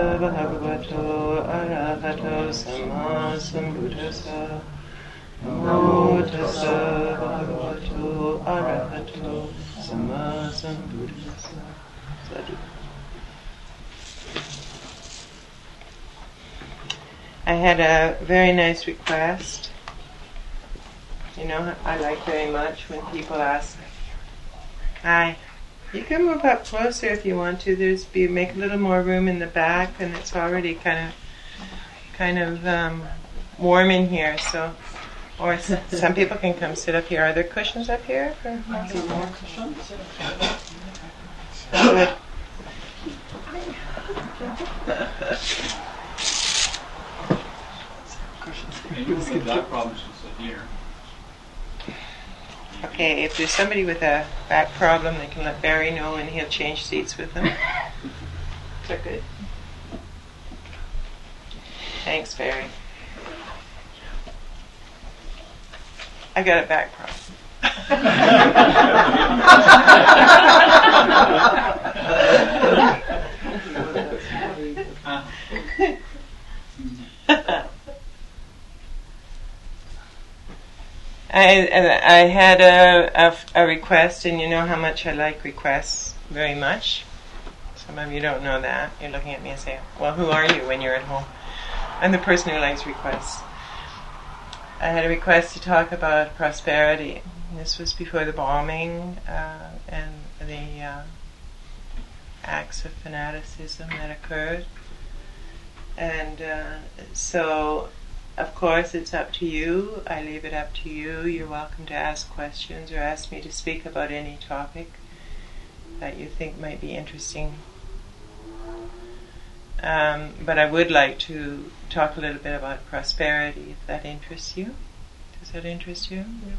bhagavato arahato samma sambuddhassa. Namo tassa bhagavato arahato samma sambuddhassa. Sadhu. I had a very nice request. You know, I like very much when people ask, "Hi, you can move up closer if you want to. Make a little more room in the back, and it's already kind of warm in here. So, or some people can come sit up here. Are there cushions up here? Some more cushions. Good. That problem should sit here. Okay, if there's somebody with a back problem, they can let Barry know and he'll change seats with them. Is that good? Thanks, Barry. I got a back problem. I had a request, and you know how much I like requests very much. Some of you don't know that. You're looking at me and saying, well, who are you when you're at home? I'm the person who likes requests. I had a request to talk about prosperity. This was before the bombing and the acts of fanaticism that occurred. And so, of course, it's up to you. I leave it up to you. You're welcome to ask questions or ask me to speak about any topic that you think might be interesting. But I would like to talk a little bit about prosperity, if that interests you. Does that interest you? Yeah.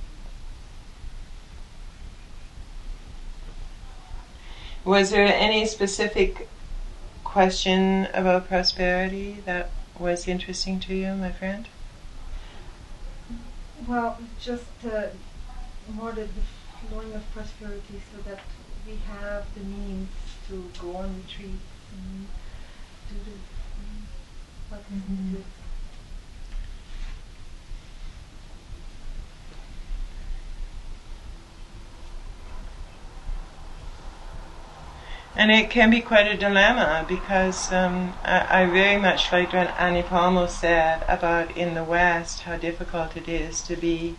Was there any specific question about prosperity that was interesting to you, my friend? Well, just more the flowing of prosperity, so that we have the means to go on retreats and do what is needed. And it can be quite a dilemma, because I very much liked what Annie Palmo said about in the West how difficult it is to be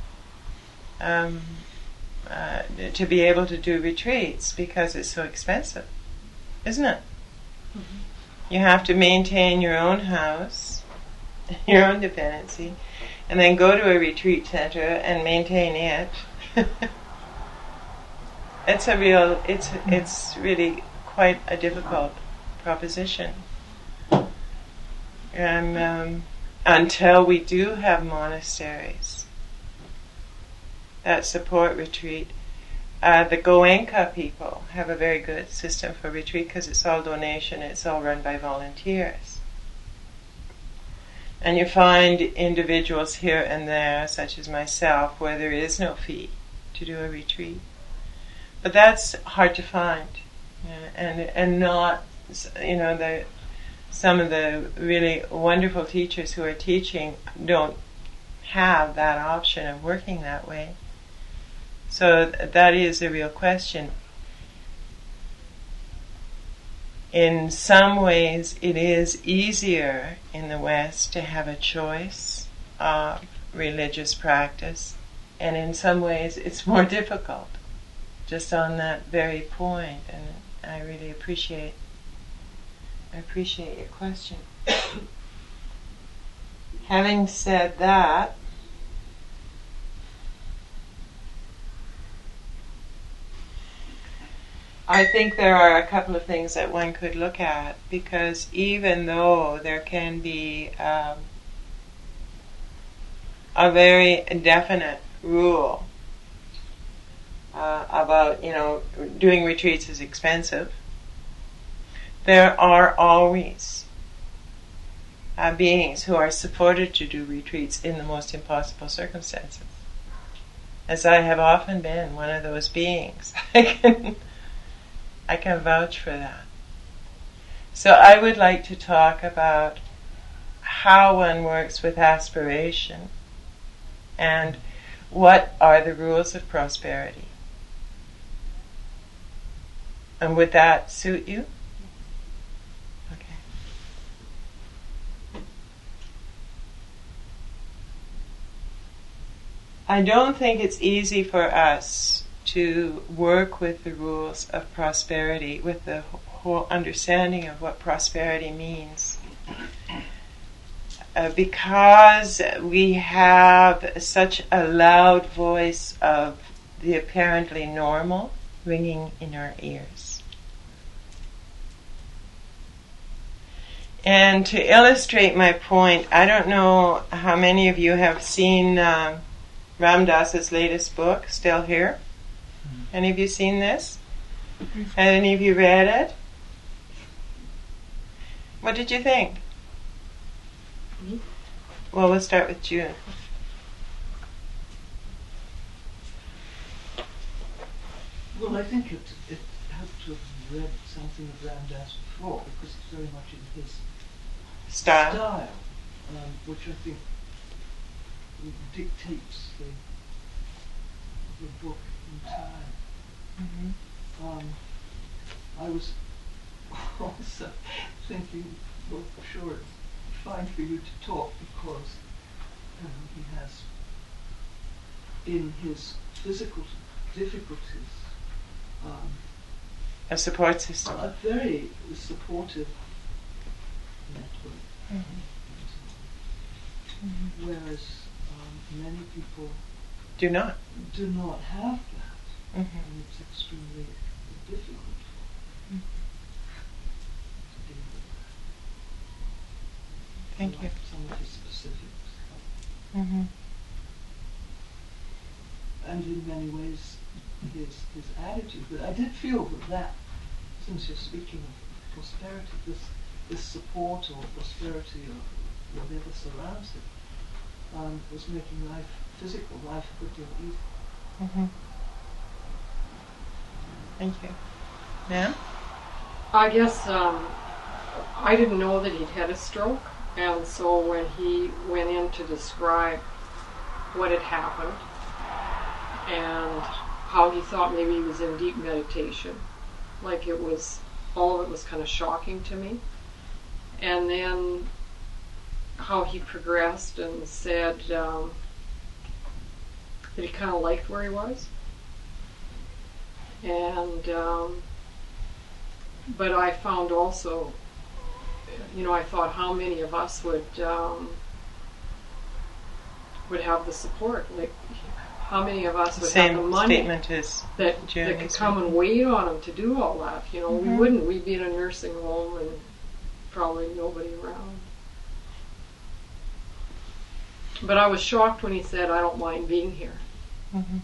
able to do retreats because it's so expensive, isn't it? Mm-hmm. You have to maintain your own house, your own dependency, and then go to a retreat center and maintain it. It's really quite a difficult proposition. And until we do have monasteries that support retreat, the Goenka people have a very good system for retreat because it's all donation, it's all run by volunteers. And you find individuals here and there, such as myself, where there is no fee to do a retreat. But that's hard to find, and not, some of the really wonderful teachers who are teaching don't have that option of working that way. So that is a real question. In some ways, it is easier in the West to have a choice of religious practice, and in some ways, it's more difficult. Just on that very point, and I really appreciate your question. Having said that, I think there are a couple of things that one could look at, because even though there can be a very definite rule about, doing retreats is expensive, there are always beings who are supported to do retreats in the most impossible circumstances. As I have often been one of those beings, I can vouch for that. So I would like to talk about how one works with aspiration and what are the rules of prosperity. And would that suit you? Okay. I don't think it's easy for us to work with the rules of prosperity, with the whole understanding of what prosperity means. Because we have such a loud voice of the apparently normal ringing in our ears. And to illustrate my point, I don't know how many of you have seen Ram Dass's latest book, Still Here? Any of you seen this? Have any of you read it? What did you think? Well, we'll start with June. Well, I think it helped to have read something of Ram Dass before, because it's very much in his style, which I think dictates the book entirely. Mm-hmm. I was also thinking, well, sure, it's fine for you to talk because he has, in his physical difficulties, a support system. A very supportive network. Mm-hmm. Whereas many people do not have that. Mm-hmm. And it's extremely difficult to deal with that. Thank you. Some of the specifics. Mm-hmm. And in many ways, his attitude. But I did feel that since you're speaking of prosperity, this support or prosperity or whatever surrounds it, was making physical life a good deal easier. Mm-hmm. Thank you. Ma'am? I guess I didn't know that he'd had a stroke, and so when he went in to describe what had happened and how he thought maybe he was in deep meditation, like all of it was kind of shocking to me. And then how he progressed and said that he kind of liked where he was. And but I found also, I thought how many of us would have the support, like how many of us would have the money that could come and wait on him to do all that. Mm-hmm. We wouldn't. We'd be in a nursing home and probably nobody around. But I was shocked when he said, "I don't mind being here." Mm-hmm.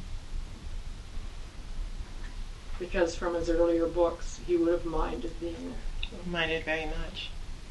Because from his earlier books, he would have minded being there. So. Minded very much.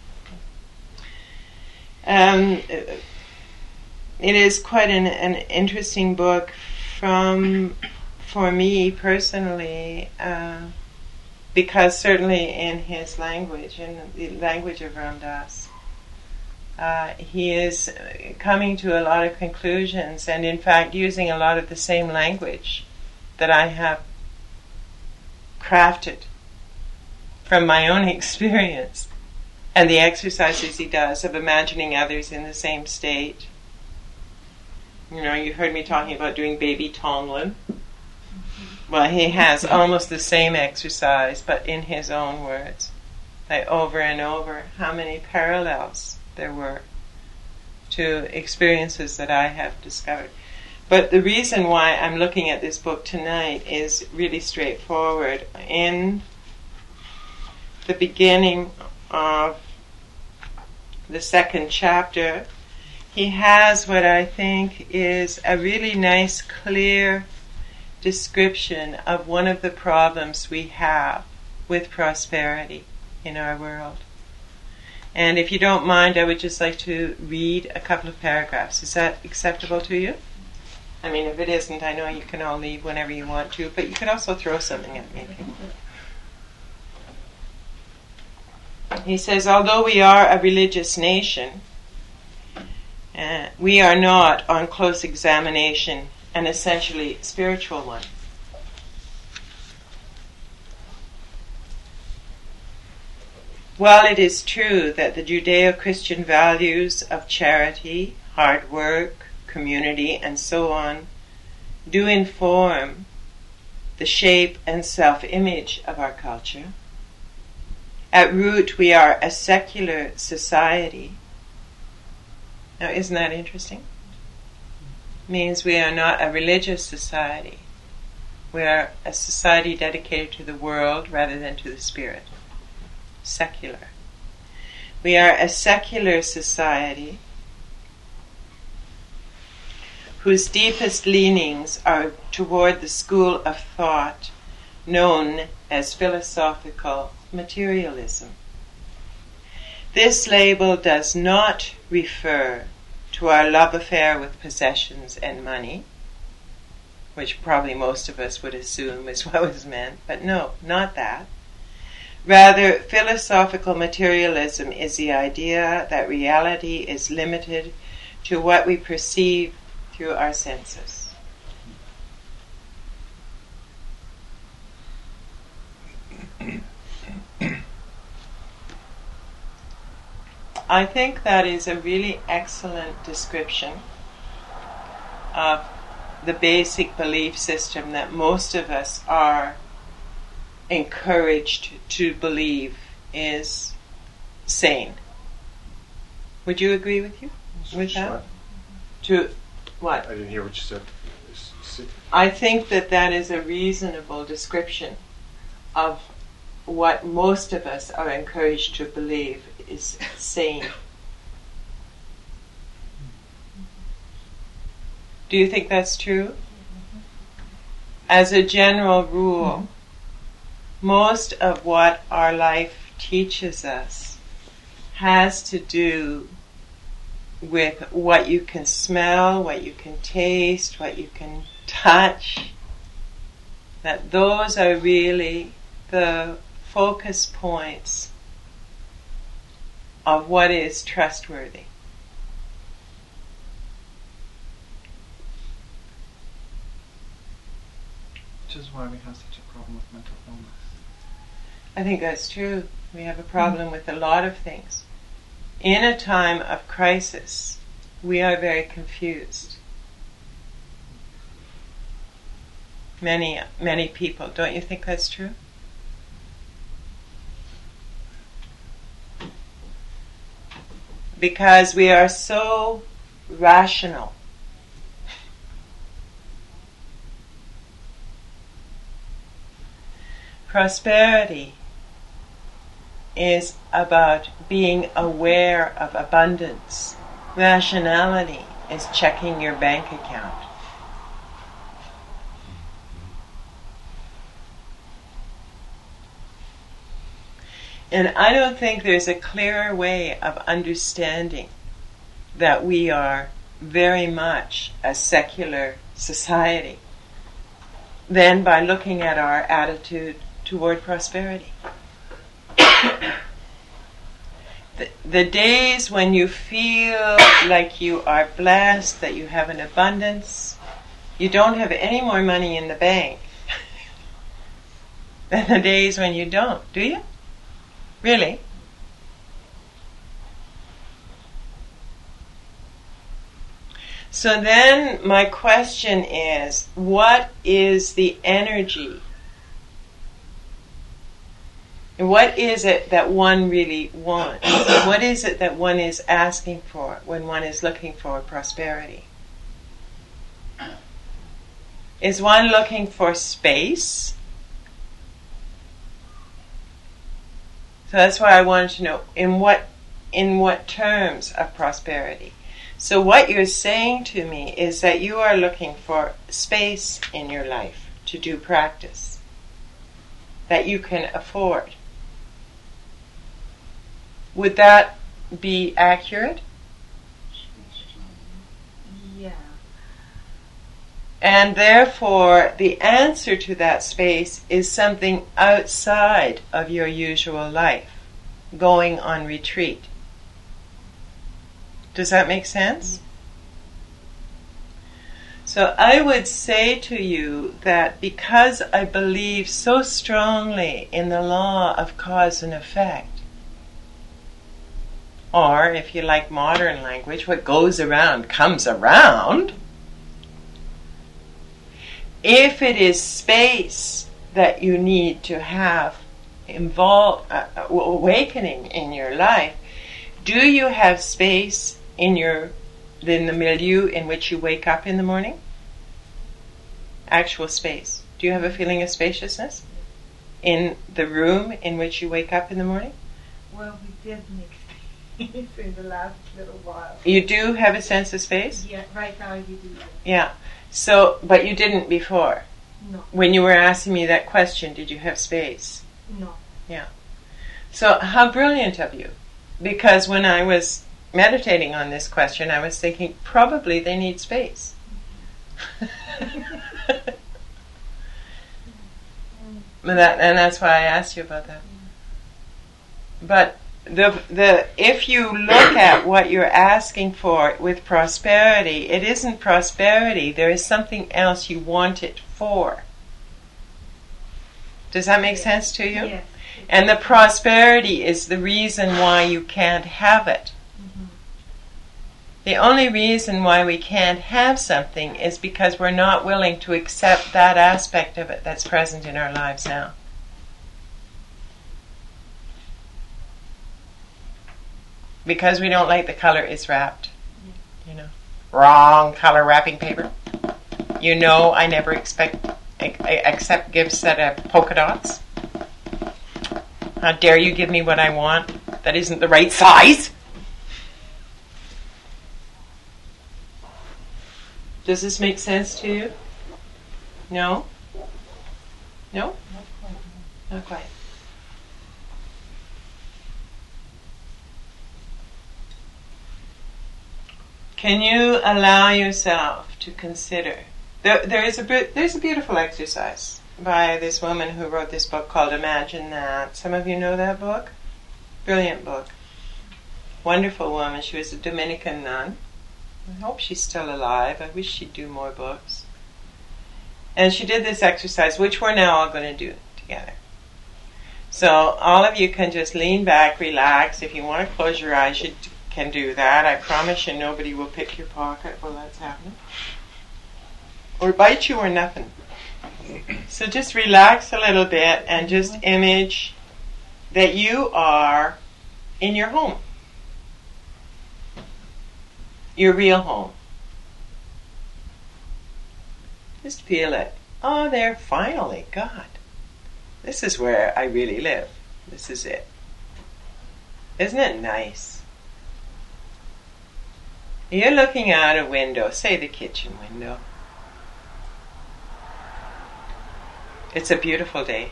It is quite an interesting book for me personally, because certainly in his language, in the language of Ram Dass, he is coming to a lot of conclusions and in fact using a lot of the same language that I have crafted from my own experience, and the exercises he does of imagining others in the same state. You've heard me talking about doing baby Tonglen. Well, he has almost the same exercise, but in his own words. Like over and over, how many parallels there were to experiences that I have discovered. But the reason why I'm looking at this book tonight is really straightforward. In the beginning of the second chapter, he has what I think is a really nice, clear description of one of the problems we have with prosperity in our world. And if you don't mind, I would just like to read a couple of paragraphs. Is that acceptable to you? I mean, if it isn't, I know you can all leave whenever you want to, but you could also throw something at me. He says, although we are a religious nation, we are not, on close examination, an essentially spiritual one. While it is true that the Judeo-Christian values of charity, hard work, community, and so on do inform the shape and self-image of our culture, at root we are a secular society. Now, isn't that interesting? Means we are not a religious society. We are a society dedicated to the world rather than to the spirit. Secular. We are a secular society whose deepest leanings are toward the school of thought known as philosophical materialism. This label does not refer to our love affair with possessions and money, which probably most of us would assume is what was meant, but no, not that. Rather, philosophical materialism is the idea that reality is limited to what we perceive through our senses. I think that is a really excellent description of the basic belief system that most of us are encouraged to believe is sane. Would you agree with that? To what? I didn't hear what you said. I think that is a reasonable description of what most of us are encouraged to believe is sane. Do you think that's true? As a general rule, most of what our life teaches us has to do with what you can smell, what you can taste, what you can touch. That those are really the focus points of what is trustworthy. Which is why we have such a problem with mental illness. I think that's true. We have a problem with a lot of things. In a time of crisis, we are very confused. Many people. Don't you think that's true? Because we are so rational. Prosperity is about being aware of abundance. Rationality is checking your bank account. And I don't think there's a clearer way of understanding that we are very much a secular society than by looking at our attitude toward prosperity. The days when you feel like you are blessed, that you have an abundance, you don't have any more money in the bank than the days when you don't, do you? Really? So then my question is, what is the energy? What is it that one really wants? What is it that one is asking for when one is looking for prosperity? Is one looking for space? So that's why I wanted to know in what terms of prosperity. So what you're saying to me is that you are looking for space in your life to do practice that you can afford. Would that be accurate? Yeah. And therefore, the answer to that space is something outside of your usual life. going on retreat. Does that make sense? So I would say to you that because I believe so strongly in the law of cause and effect, or if you like modern language, what goes around comes around, if it is space that you need to have awakening in your life, do you have space in the milieu in which you wake up in the morning? Actual space. Do you have a feeling of spaciousness in the room in which you wake up in the morning? Well, we did make space in the last little while. You do have a sense of space? Yeah, right now we do. Yeah. So, but you didn't before. No. When you were asking me that question, did you have space? No. Yeah. So how brilliant of you. Because when I was meditating on this question, I was thinking, probably they need space. And that's why I asked you about that. But if you look at what you're asking for with prosperity, it isn't prosperity. There is something else you want it for. Does that make sense to you? Yes. And the prosperity is the reason why you can't have it. Mm-hmm. The only reason why we can't have something is because we're not willing to accept that aspect of it that's present in our lives now. Because we don't like the color it's wrapped. You know, wrong color wrapping paper. You know, I never accept gifts that have polka dots. How dare you give me what I want that isn't the right size? Does this make sense to you? No? No? Not quite. Can you allow yourself to consider? There's a beautiful exercise by this woman who wrote this book called Imagine That. Some of you know that book? Brilliant book. Wonderful woman. She was a Dominican nun. I hope she's still alive. I wish she'd do more books. And she did this exercise, which we're now all going to do together. So all of you can just lean back, relax. If you want to close your eyes, you can do that. I promise you nobody will pick your pocket while that's happening. Or bite you or nothing. So just relax a little bit and just image that you are in your home. Your real home. Just feel it. Oh, there, finally, God. This is where I really live. This is it. Isn't it nice? You're looking out a window, say the kitchen window. It's a beautiful day.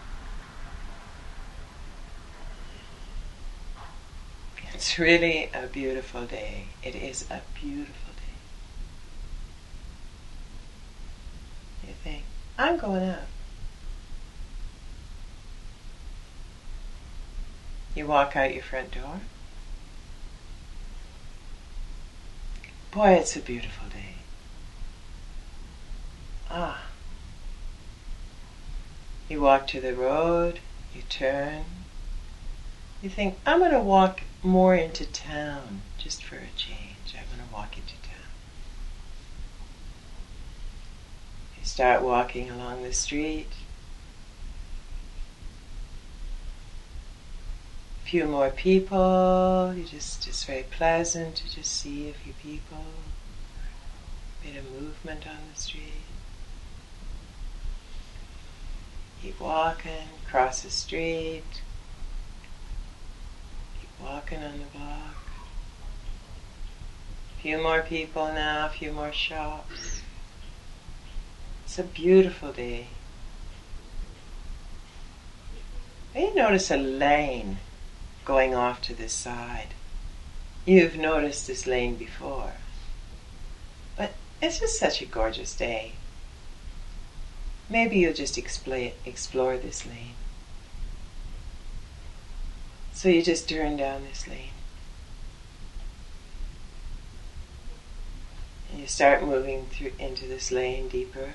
It's really a beautiful day. It is a beautiful day. You think, I'm going out. You walk out your front door. Boy, it's a beautiful day. Ah. You walk to the road, you turn. You think, I'm going to walk more into town, just for a change. I'm going to walk into town. You start walking along the street. A few more people. It's very pleasant to just see a few people. A bit of movement on the street. Keep walking, cross the street. Keep walking on the block. A few more people now, a few more shops. It's a beautiful day. And you notice a lane going off to the side. You've noticed this lane before. But it's just such a gorgeous day. Maybe you'll just explore this lane. So you just turn down this lane. And you start moving through into this lane deeper.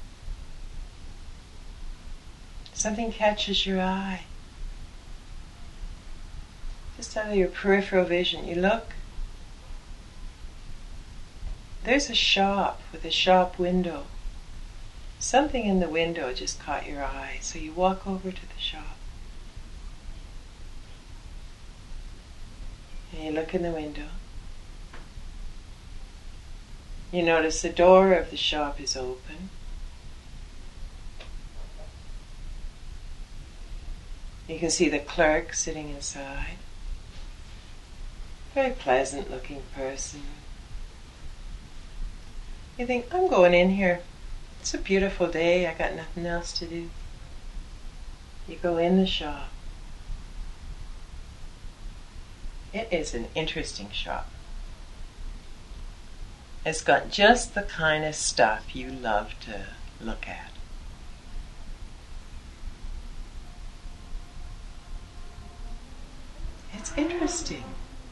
Something catches your eye. Just out of your peripheral vision, you look. There's a shop with a shop window. Something in the window just caught your eye, so you walk over to the shop. And you look in the window. You notice the door of the shop is open. You can see the clerk sitting inside. Very pleasant looking person. You think, I'm going in here. It's a beautiful day. I got nothing else to do. You go in the shop. It is an interesting shop. It's got just the kind of stuff you love to look at. It's interesting.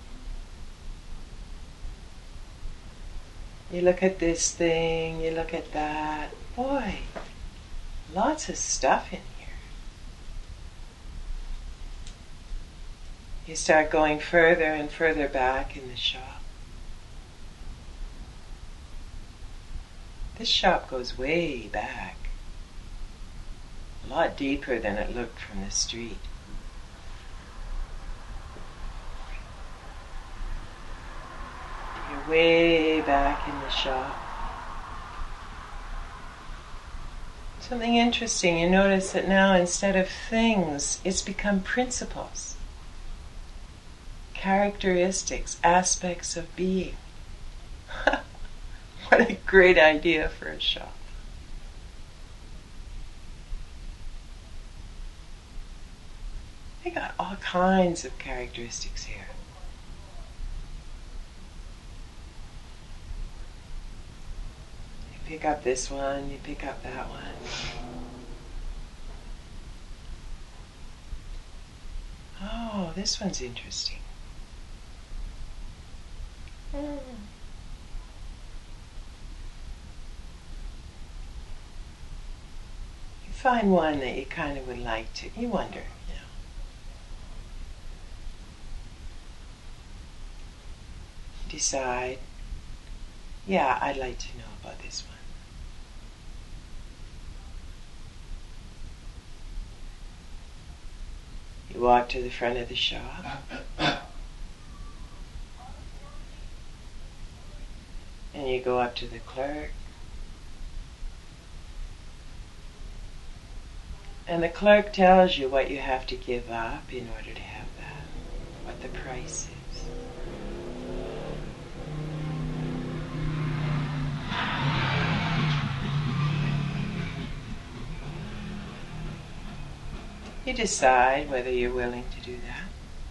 You look at this thing, you look at that. Boy, lots of stuff in here. You start going further and further back in the shop. This shop goes way back. A lot deeper than it looked from the street. You're way back in the shop. Something interesting, you notice that now instead of things, it's become principles, characteristics, aspects of being. What a great idea for a shop. They got all kinds of characteristics here. You pick up this one, you pick up that one. Oh, this one's interesting. Find one that you kind of would like to, you wonder, you know. Decide, yeah, I'd like to know about this one. You walk to the front of the shop. And you go up to the clerk. And the clerk tells you what you have to give up in order to have that, what the price is. You decide whether you're willing to do that.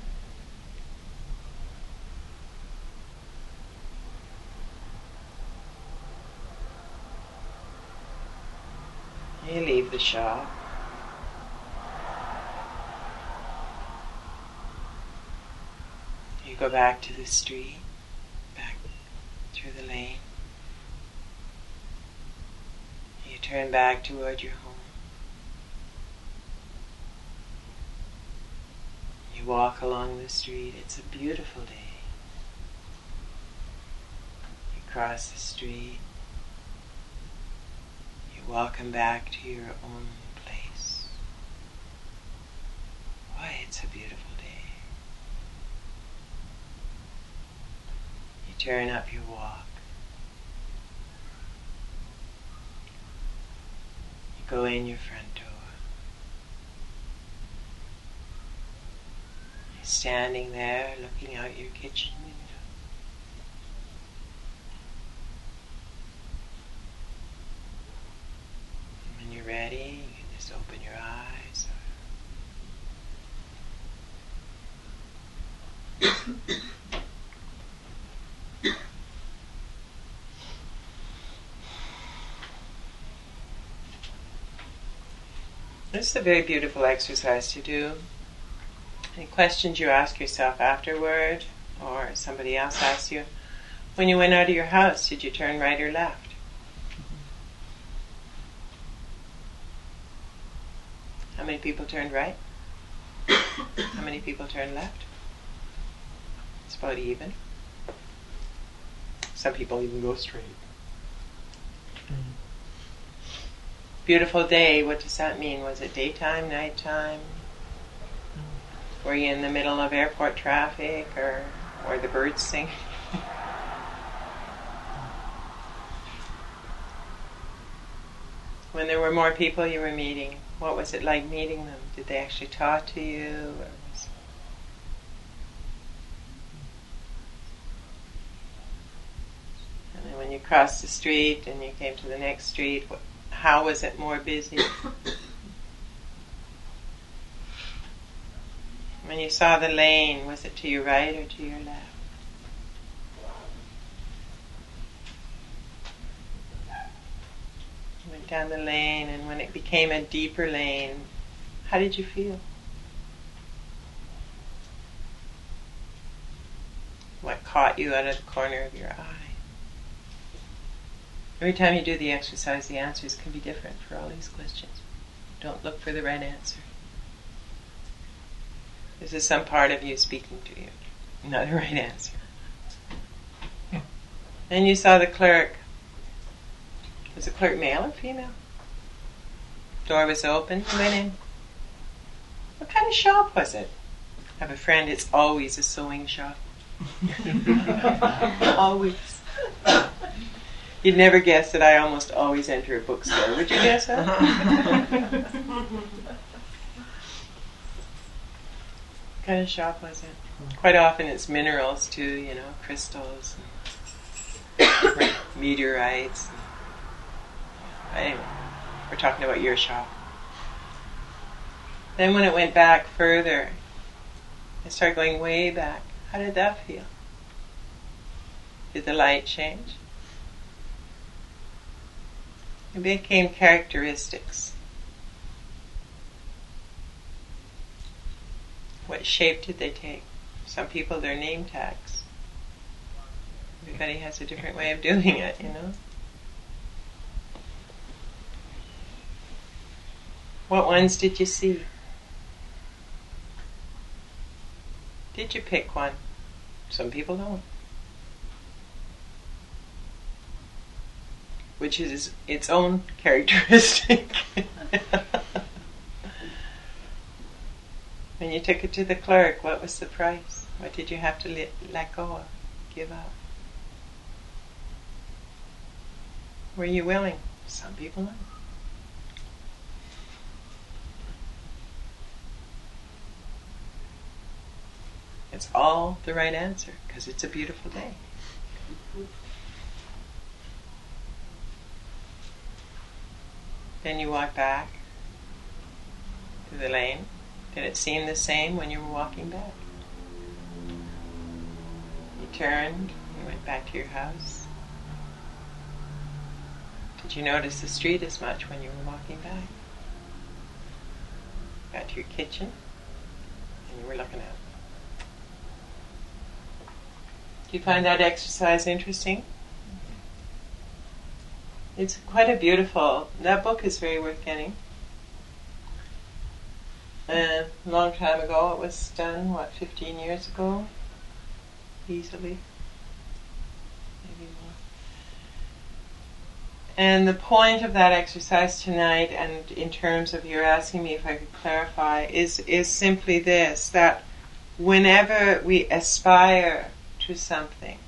You leave the shop. You go back to the street, back through the lane. You turn back toward your home. You walk along the street. It's a beautiful day. You cross the street. You're walking back to your own place. Boy, it's a beautiful day. You turn up your walk. You go in your front door. You're standing there looking out your kitchen window. And when you're ready, you can just open your eyes. This is a very beautiful exercise to do. Any questions you ask yourself afterward, or somebody else asks you? When you went out of your house, did you turn right or left? How many people turned right? How many people turned left? It's about even. Some people even go straight. Beautiful day, what does that mean? Was it daytime, nighttime? Were you in the middle of airport traffic, or the birds sing? When there were more people you were meeting, what was it like meeting them? Did they actually talk to you? Or and then when you crossed the street and you came to the next street, how was it more busy? When you saw the lane, was it to your right or to your left? You went down the lane, and when it became a deeper lane, how did you feel? What caught you out of the corner of your eye? Every time you do the exercise, the answers can be different for all these questions. Don't look for the right answer. This is some part of you speaking to you, not the right answer. Then you saw the clerk. Was the clerk male or female? Door was open, you went in. What kind of shop was it? I have a friend, it's always a sewing shop. Always. You'd never guess that I almost always enter a bookstore. Would you guess that? What kind of shop was it? Quite often it's minerals too, crystals, and meteorites. Anyway, we're talking about your shop. Then when it went back further, it started going way back. How did that feel? Did the light change? It became characteristics. What shape did they take? Some people, they're name tags. Everybody has a different way of doing it, What ones did you see? Did you pick one? Some people don't. Which is its own characteristic. When you took it to the clerk, what was the price? What did you have to let go of, give up? Were you willing? Some people aren't. It's all the right answer, because it's a beautiful day. Then you walk back to the lane. Did it seem the same when you were walking back? You turned, you went back to your house. Did you notice the street as much when you were walking back? Got to your kitchen, and you were looking out. Do you find that exercise interesting? It's quite a beautiful, that book is very worth getting. A long time ago it was done, 15 years ago? Easily. Maybe more. And the point of that exercise tonight, and in terms of you're asking me if I could clarify, is simply this, that whenever we aspire to something,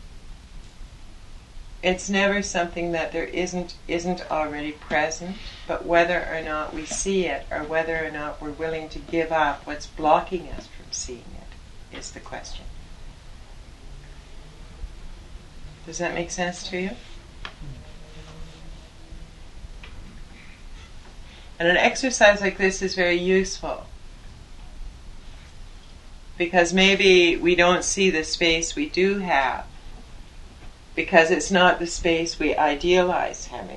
it's never something that there isn't already present, but whether or not we see it, or whether or not we're willing to give up what's blocking us from seeing it, is the question. Does that make sense to you? And an exercise like this is very useful, because maybe we don't see the space we do have, because it's not the space we idealize having.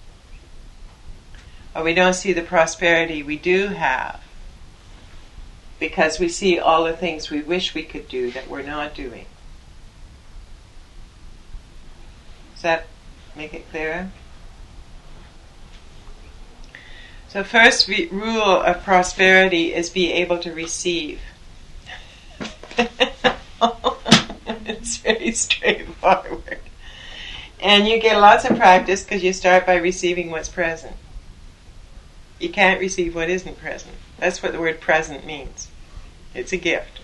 Or we don't see the prosperity we do have, because we see all the things we wish we could do that we're not doing. Does that make it clearer? So first rule of prosperity is be able to receive. It's very straightforward. And you get lots of practice because you start by receiving what's present. You can't receive what isn't present. That's what the word present means. It's a gift.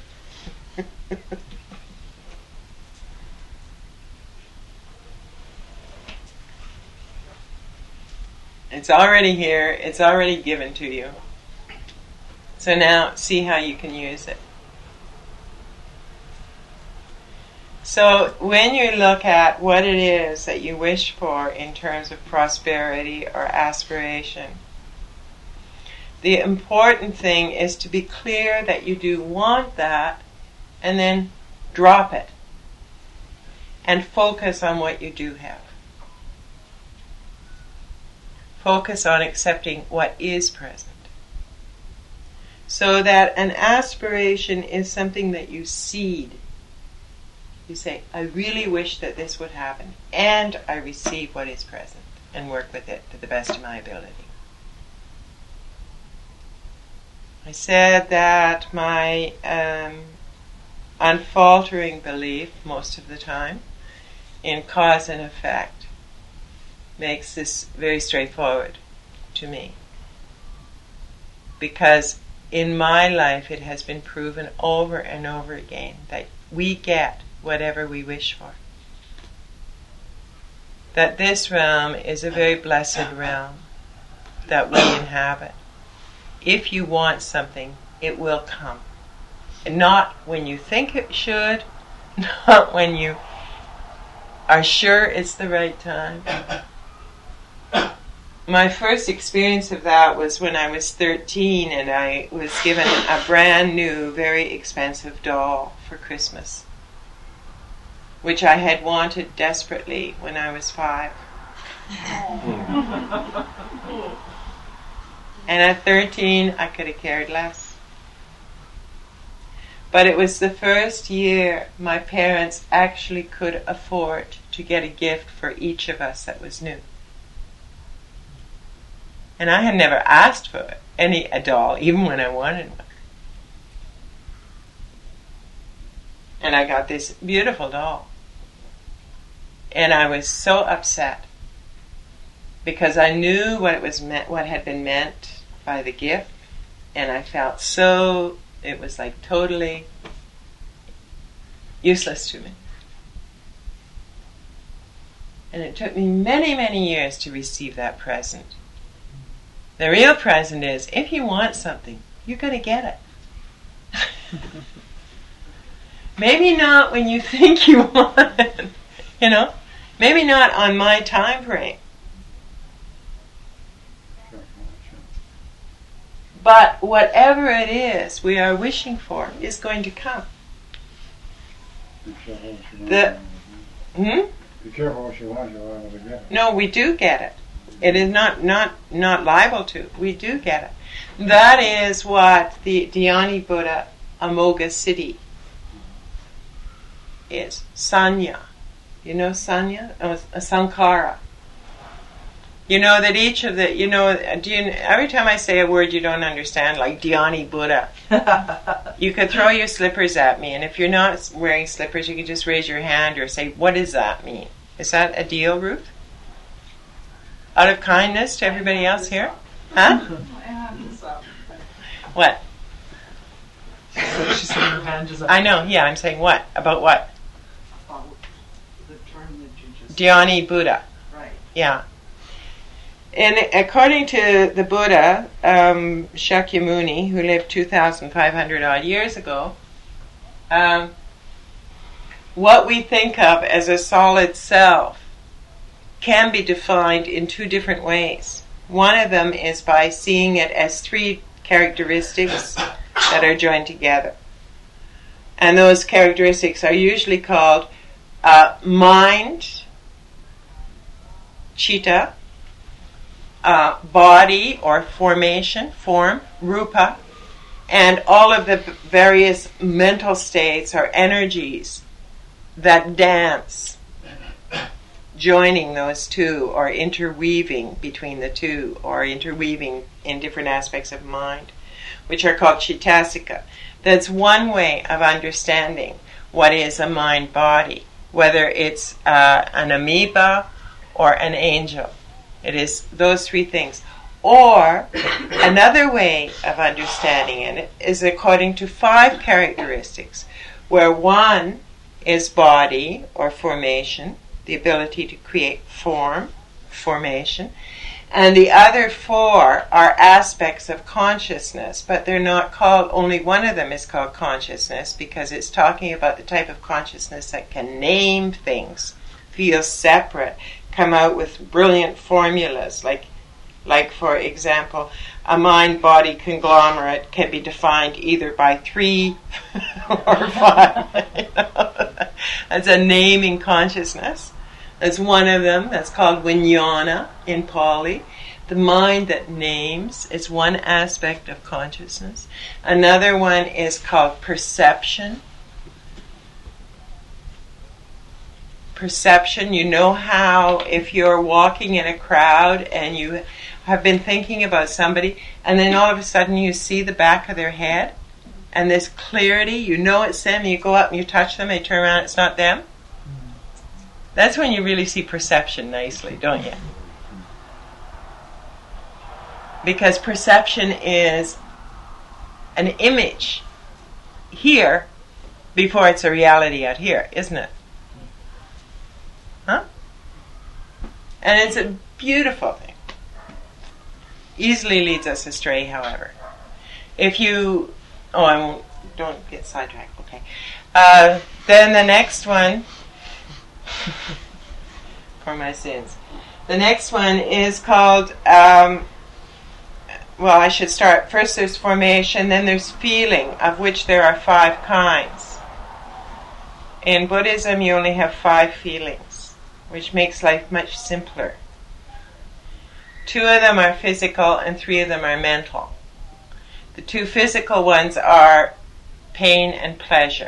It's already here. It's already given to you. So now see how you can use it. So when you look at what it is that you wish for in terms of prosperity or aspiration, the important thing is to be clear that you do want that, and then drop it and focus on what you do have. Focus on accepting what is present. So that an aspiration is something that you seed. You say, I really wish that this would happen, and I receive what is present and work with it to the best of my ability. I said that my unfaltering belief, most of the time, in cause and effect makes this very straightforward to me. Because in my life it has been proven over and over again that we get whatever we wish for. That this realm is a very blessed realm that we inhabit. If you want something, it will come. And not when you think it should, not when you are sure it's the right time. My first experience of that was when I was 13 and I was given a brand new, very expensive doll for Christmas, which I had wanted desperately when I was 5. And at 13, I could have cared less. But it was the first year my parents actually could afford to get a gift for each of us that was new. And I had never asked for a doll, even when I wanted one. And I got this beautiful doll. And I was so upset because I knew what had been meant by the gift, and I felt it was like totally useless to me. And it took me many, many years to receive that present. The real present is, if you want something, you're going to get it. Maybe not when you think you want it, Maybe not on my time frame. But whatever it is we are wishing for is going to come. Be careful what you want, you're liable to get it. No, we do get it. It is not liable to. We do get it. That is what the Dhyani Buddha Amoga Siddhi is. Sanya. You know Sanya? A Sankara. You know that each of the, every time I say a word you don't understand, like Dhyani Buddha, you could throw your slippers at me, and if you're not wearing slippers, you can just raise your hand or say, what does that mean? Is that a deal, Ruth? Out of kindness to everybody else here? Huh? What? She's saying her hand is up. I know, yeah, I'm saying what? About what? About the term that you just Dhyani Buddha. Right. Yeah. And according to the Buddha, Shakyamuni, who lived 2,500 odd years ago, what we think of as a solid self can be defined in 2 different ways. One of them is by seeing it as 3 characteristics that are joined together. And those characteristics are usually called mind, chitta, body or formation, form, rupa, And all of the various mental states are energies that dance, joining those two, or interweaving between the two, or interweaving in different aspects of mind, which are called Chaitasika. That's one way of understanding what is a mind-body, whether it's an amoeba or an angel. It is those three things. Or another way of understanding it is according to 5 characteristics, where one is body or formation, the ability to create form, formation, and the other 4 are aspects of consciousness, but they're not called, only one of them is called consciousness, because it's talking about the type of consciousness that can name things, feel separate, come out with brilliant formulas, like for example, a mind-body conglomerate can be defined either by 3 or 5. That's a naming consciousness. That's one of them. That's called Vijnana in Pali. The mind that names is one aspect of consciousness. Another one is called perception. Perception, you know how if you're walking in a crowd and you have been thinking about somebody, and then all of a sudden you see the back of their head, and this clarity, you know it's them, and you go up and you touch them, and you turn around, it's not them. That's when you really see perception nicely, don't you? Because perception is an image here before it's a reality out here, isn't it? Huh? And it's a beautiful thing. Easily leads us astray, however. If you... Oh, I won't... Don't get sidetracked, okay. Then the next one... for my sins. The next one is called... well, I should start. First there's formation, then there's feeling, of which there are 5 kinds. In Buddhism, you only have 5 feelings, which makes life much simpler. 2 of them are physical and 3 of them are mental. The 2 physical ones are pain and pleasure.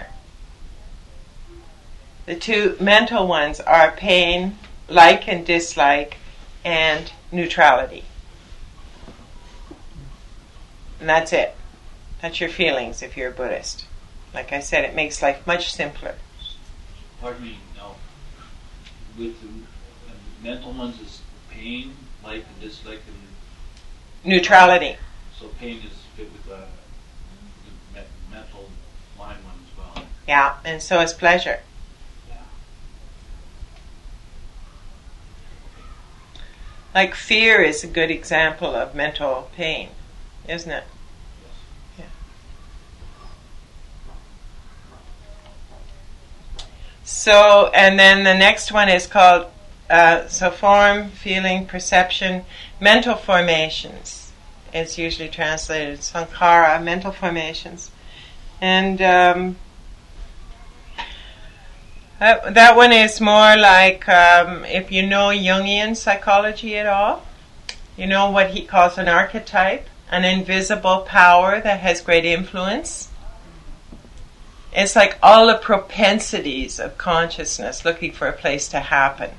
The 2 mental ones are pain, like and dislike, and neutrality. And that's it. That's your feelings if you're a Buddhist. Like I said, it makes life much simpler. Pardon me, now, with the mental ones is pain, like and dislike, and Neutrality. so pain is fit with the mental mind one as well. Yeah, and so is pleasure. Yeah. Like fear is a good example of mental pain, isn't it? Yeah. So, and then the next one is called so form, feeling, perception, mental formations. It's usually translated sankhara, mental formations. And that one is more like, if you know Jungian psychology at all, you know what he calls an archetype, an invisible power that has great influence. It's like all the propensities of consciousness looking for a place to happen.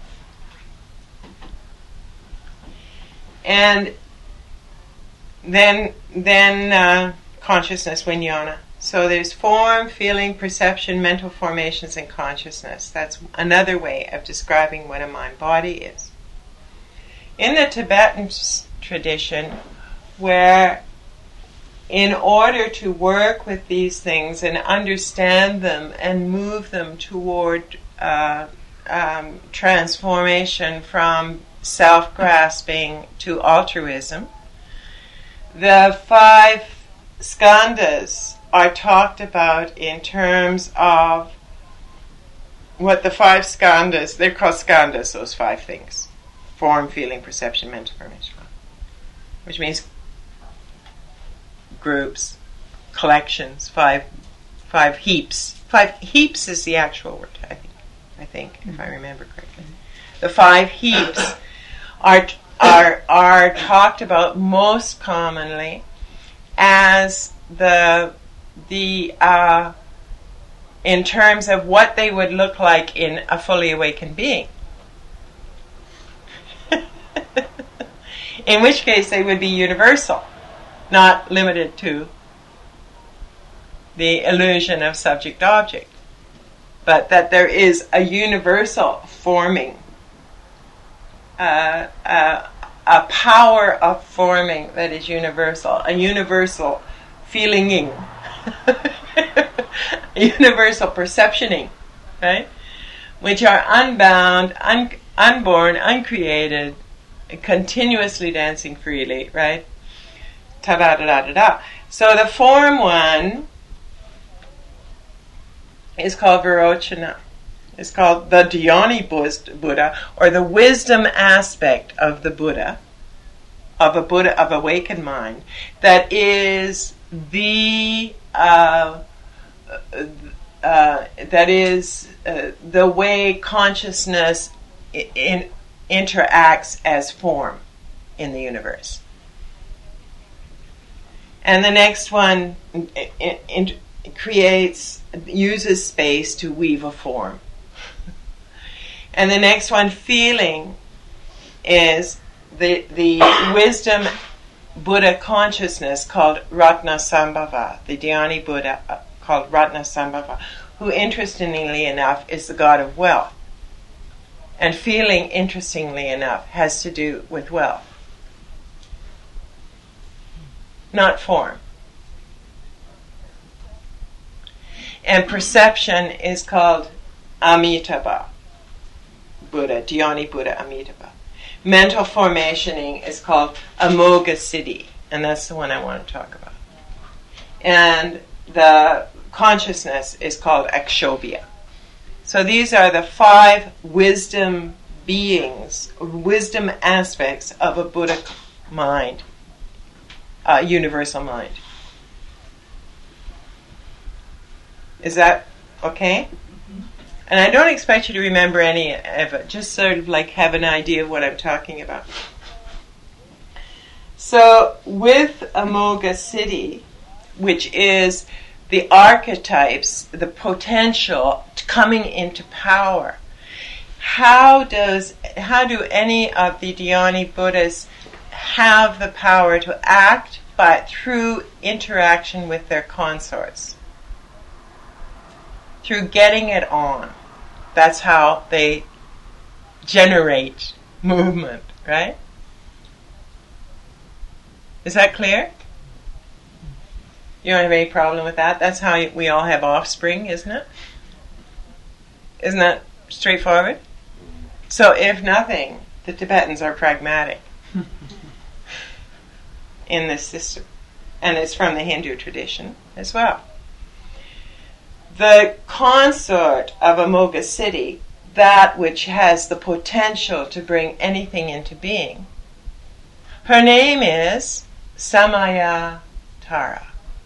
And then consciousness, vijnana. So there's form, feeling, perception, mental formations, and consciousness. That's another way of describing what a mind-body is. In the Tibetan tradition, where in order to work with these things and understand them and move them toward transformation from self-grasping to altruism, the 5 skandhas are talked about in terms of what the 5 skandhas, they're called skandhas, those 5 things. Form, feeling, perception, mental formation. Which means groups, collections, 5 heaps. 5 heaps is the actual word, I think, if I remember correctly. The 5 heaps are talked about most commonly as in terms of what they would look like in a fully awakened being. In which case they would be universal, not limited to the illusion of subject-object, but that there is a universal forming, a power of forming that is universal, a universal feelinging, a universal perceptioning, right? Which are unbound, unborn, uncreated, continuously dancing freely, right? Ta-da-da-da-da-da. So the form one is called Virochana. It's called the Dhyani Buddha, or the wisdom aspect of the Buddha, of awakened mind, that is the the way consciousness interacts as form in the universe. And the next one uses space to weave a form. And the next one, feeling, is the wisdom Buddha consciousness called Ratnasambhava, the Dhyani Buddha called Ratnasambhava, who interestingly enough is the god of wealth. And feeling, interestingly enough, has to do with wealth, not form. And perception is called Amitabha Buddha, Dhyani Buddha Amitabha. Mental formationing is called Amoga Siddhi, and that's the one I want to talk about. And the consciousness is called Akshobhya. So these are the 5 wisdom beings, wisdom aspects of a Buddha mind, universal mind. Is that okay? And I don't expect you to remember any of it, just sort of like have an idea of what I'm talking about. So with Amoga Siddhi, which is the archetypes, the potential coming into power, how do any of the Dhyani Buddhas have the power to act, but through interaction with their consorts? Through getting it on. That's how they generate movement, right? Is that clear? You don't have any problem with that? That's how we all have offspring, isn't it? Isn't that straightforward? So if nothing, the Tibetans are pragmatic in this system. And it's from the Hindu tradition as well. The consort of Amoga Siddhi, that which has the potential to bring anything into being, her name is Samaya Tara.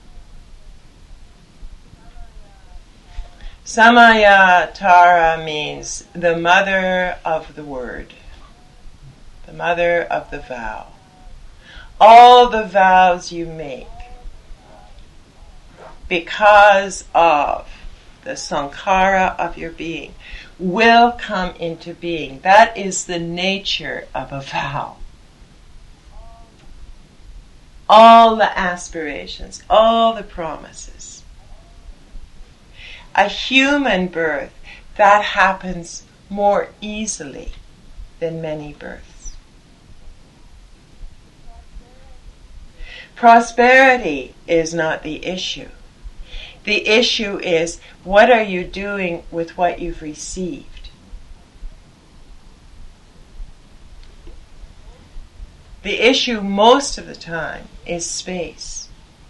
Samaya Tara means the mother of the word, the mother of the vow. All the vows you make because of the sankhara of your being will come into being. That is the nature of a vow. All the aspirations, all the promises. A human birth, that happens more easily than many births. Prosperity is not the issue. The issue is, what are you doing with what you've received? The issue most of the time is space.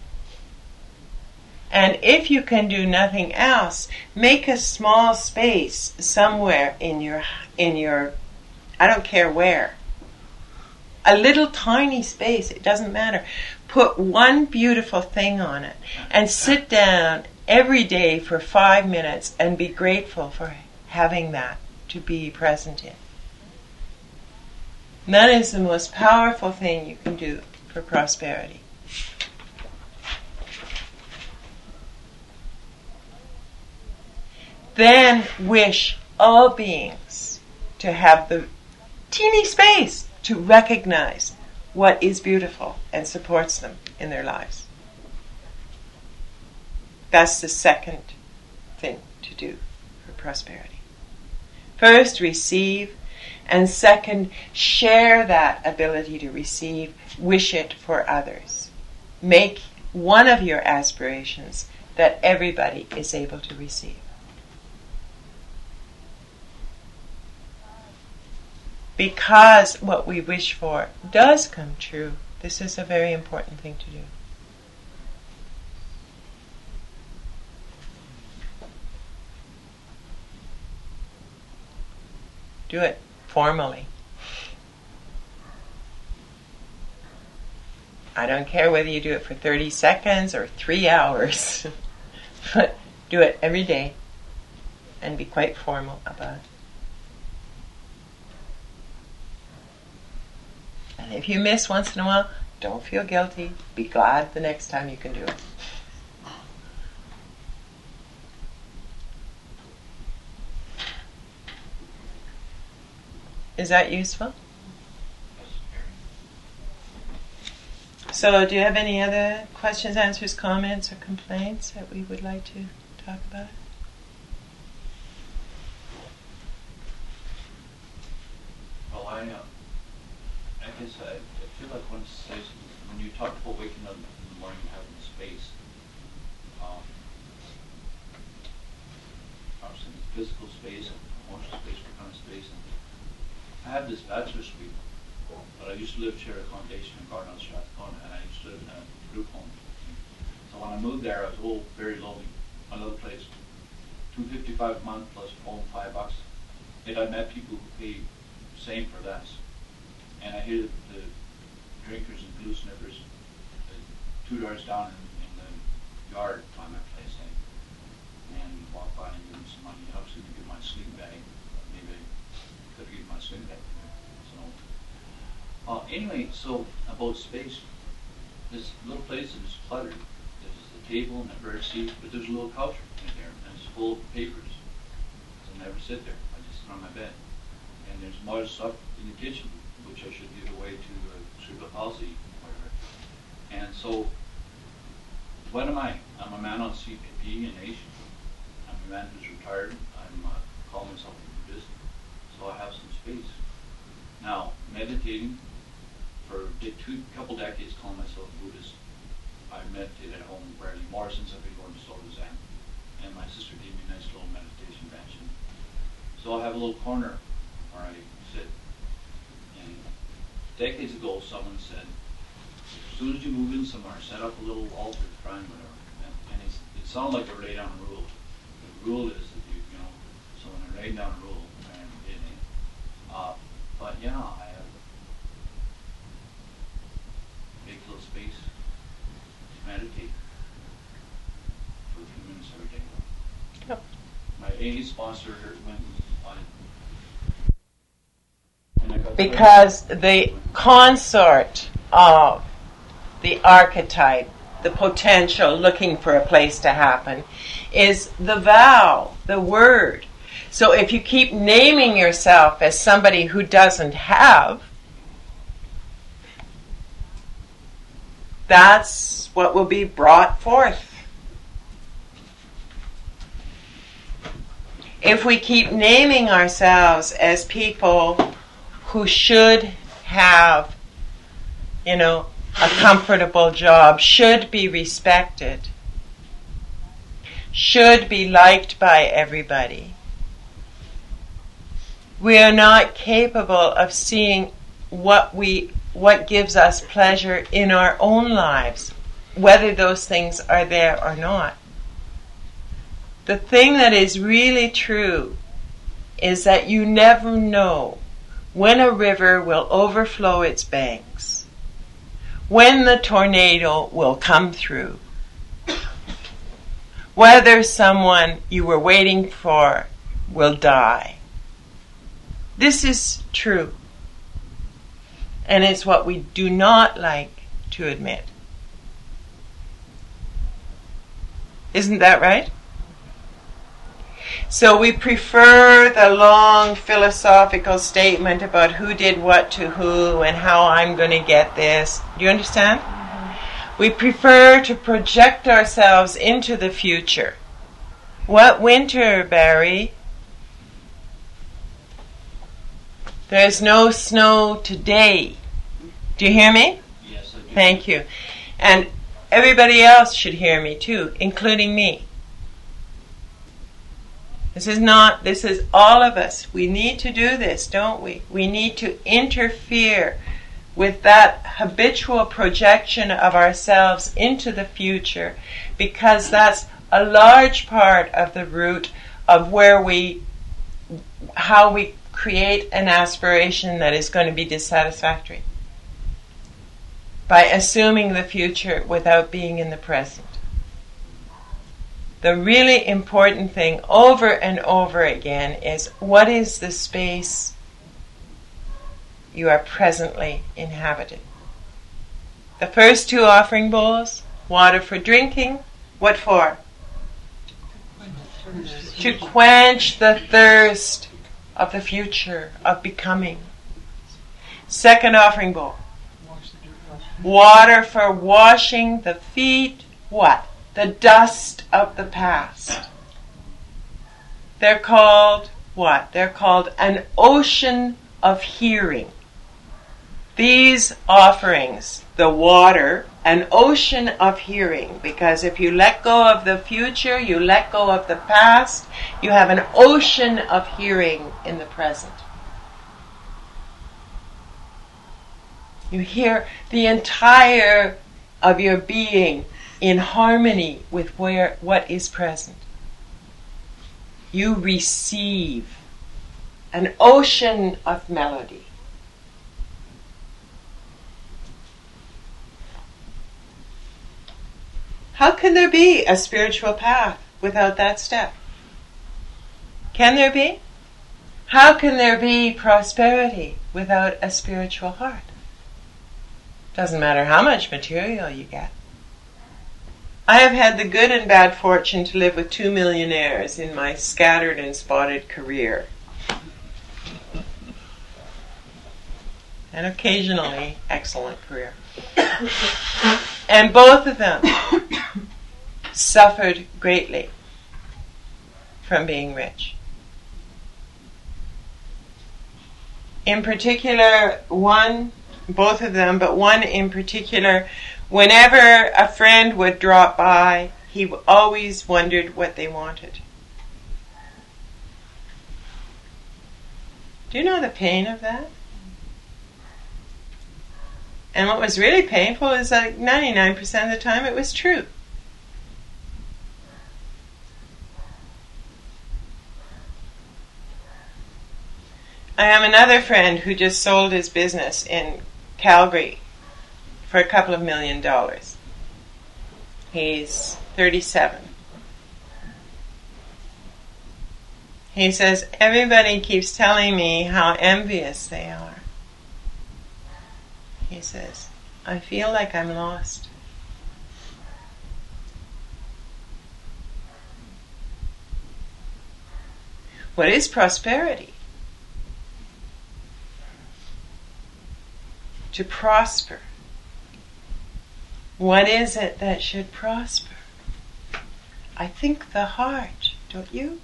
And if you can do nothing else, make a small space somewhere in your I don't care where. A little tiny space, it doesn't matter. Put one beautiful thing on it and sit down every day for 5 minutes and be grateful for having that to be present in. And that is the most powerful thing you can do for prosperity. then wish all beings to have the teeny space to recognize what is beautiful and supports them in their lives. That's the second thing to do for prosperity. First, receive, and second, share that ability to receive, wish it for others. Make one of your aspirations that everybody is able to receive. Because what we wish for does come true, this is a very important thing to do. Do it formally. I don't care whether you do it for 30 seconds or 3 hours, but do it every day and be quite formal about it. And if you miss once in a while, don't feel guilty. Be glad the next time you can do it. Is that useful? So, do you have any other questions, answers, comments, or complaints that we would like to talk about? Well, I guess I feel like when you talk about waking up in the morning and having space, obviously physical space and emotional space, what kind of space. And I have this bachelor suite, but I used to live share accommodation in Garden Strathcona, and I used to live in a group home. So when I moved there, I was very lonely. Another place, $255 a month plus phone $5. Yet I met people who pay the same for less. And I hear the drinkers and glue sniffers $2 down in the yard by my place, and walk by and give them some money. Obviously, to get my sleeping bag. Maybe I could have given my sleeping bag. Anyway, so about space, this little place is cluttered. There's a table and a bird seat, but there's a little couch in there, and it's full of papers. So I never sit there. I just sit on my bed. And there's more stuff in the kitchen, which I should give away to cerebral palsy, whatever. And so, what am I? I'm a man on CPP in Asia. I'm a man who's retired. I'm call myself a Buddhist, so I have some space. Now, meditating. For a couple decades, calling myself a Buddhist. I meditate at home rarely, more since I've been going to Soto Zen. And my sister gave me a nice little meditation bench. So I have a little corner where I sit. And decades ago, someone said, as soon as you move in somewhere, set up a little altar, shrine, whatever. And it sounded like a lay down rule. The rule is that so when I lay down a rule, I'm in it. But yeah, I have make a little space to meditate for a few minutes every day. Yep. My AA sponsor went on. Because the consort of the archetype, the potential looking for a place to happen, is the vow, the word. So if you keep naming yourself as somebody who doesn't have, that's what will be brought forth. If we keep naming ourselves as people who should have, a comfortable job, should be respected, should be liked by everybody, we are not capable of seeing what gives us pleasure in our own lives, whether those things are there or not. The thing that is really true is that you never know when a river will overflow its banks, when the tornado will come through, whether someone you were waiting for will die. This is true. And it's what we do not like to admit. Isn't that right? So we prefer the long philosophical statement about who did what to who and how I'm going to get this. Do you understand? We prefer to project ourselves into the future. What winter, Barry? There's no snow today. Do you hear me? Yes, I do. Thank you. And everybody else should hear me too, including me. This is all of us. We need to do this, don't we? We need to interfere with that habitual projection of ourselves into the future, because that's a large part of the root of how we create an aspiration that is going to be dissatisfactory. By assuming the future without being in the present. The really important thing over and over again is, what is the space you are presently inhabiting? The first two offering bowls, water for drinking, what for? To quench the thirst of the future, of becoming. Second offering bowl, water for washing the feet, what? The dust of the past. They're called what? They're called an ocean of hearing. These offerings, the water, an ocean of hearing, because if you let go of the future, you let go of the past, you have an ocean of hearing in the present. You hear the entire of your being in harmony with what is present. You receive an ocean of melody. How can there be a spiritual path without that step? Can there be? How can there be prosperity without a spiritual heart? Doesn't matter how much material you get. I have had the good and bad fortune to live with 2 millionaires in my scattered and spotted career. An occasionally excellent career. And both of them suffered greatly from being rich. In particular, both of them, but one in particular, whenever a friend would drop by, he always wondered what they wanted. Do you know the pain of that? And what was really painful is that 99% of the time it was true. I have another friend who just sold his business in Calgary for a couple of $1 million. He's 37. He says, everybody keeps telling me how envious they are. He says, I feel like I'm lost. What is prosperity? To prosper. What is it that should prosper? I think the heart, don't you?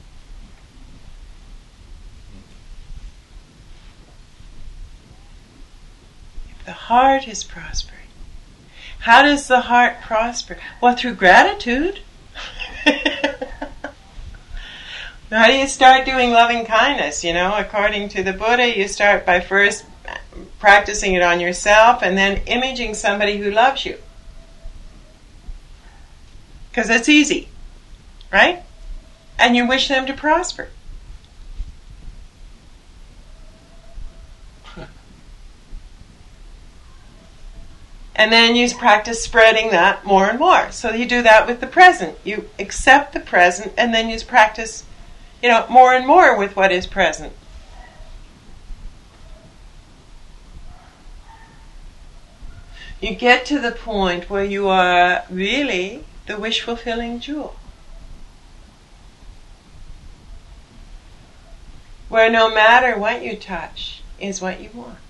If the heart is prospering. How does the heart prosper? Well, through gratitude. How do you start doing loving kindness? According to the Buddha, you start by first practicing it on yourself and then imaging somebody who loves you. Because it's easy, right? And you wish them to prosper. And then you practice spreading that more and more. So you do that with the present. You accept the present and then you practice, more and more with what is present. You get to the point where you are really the wish-fulfilling jewel. where no matter what you touch is what you want.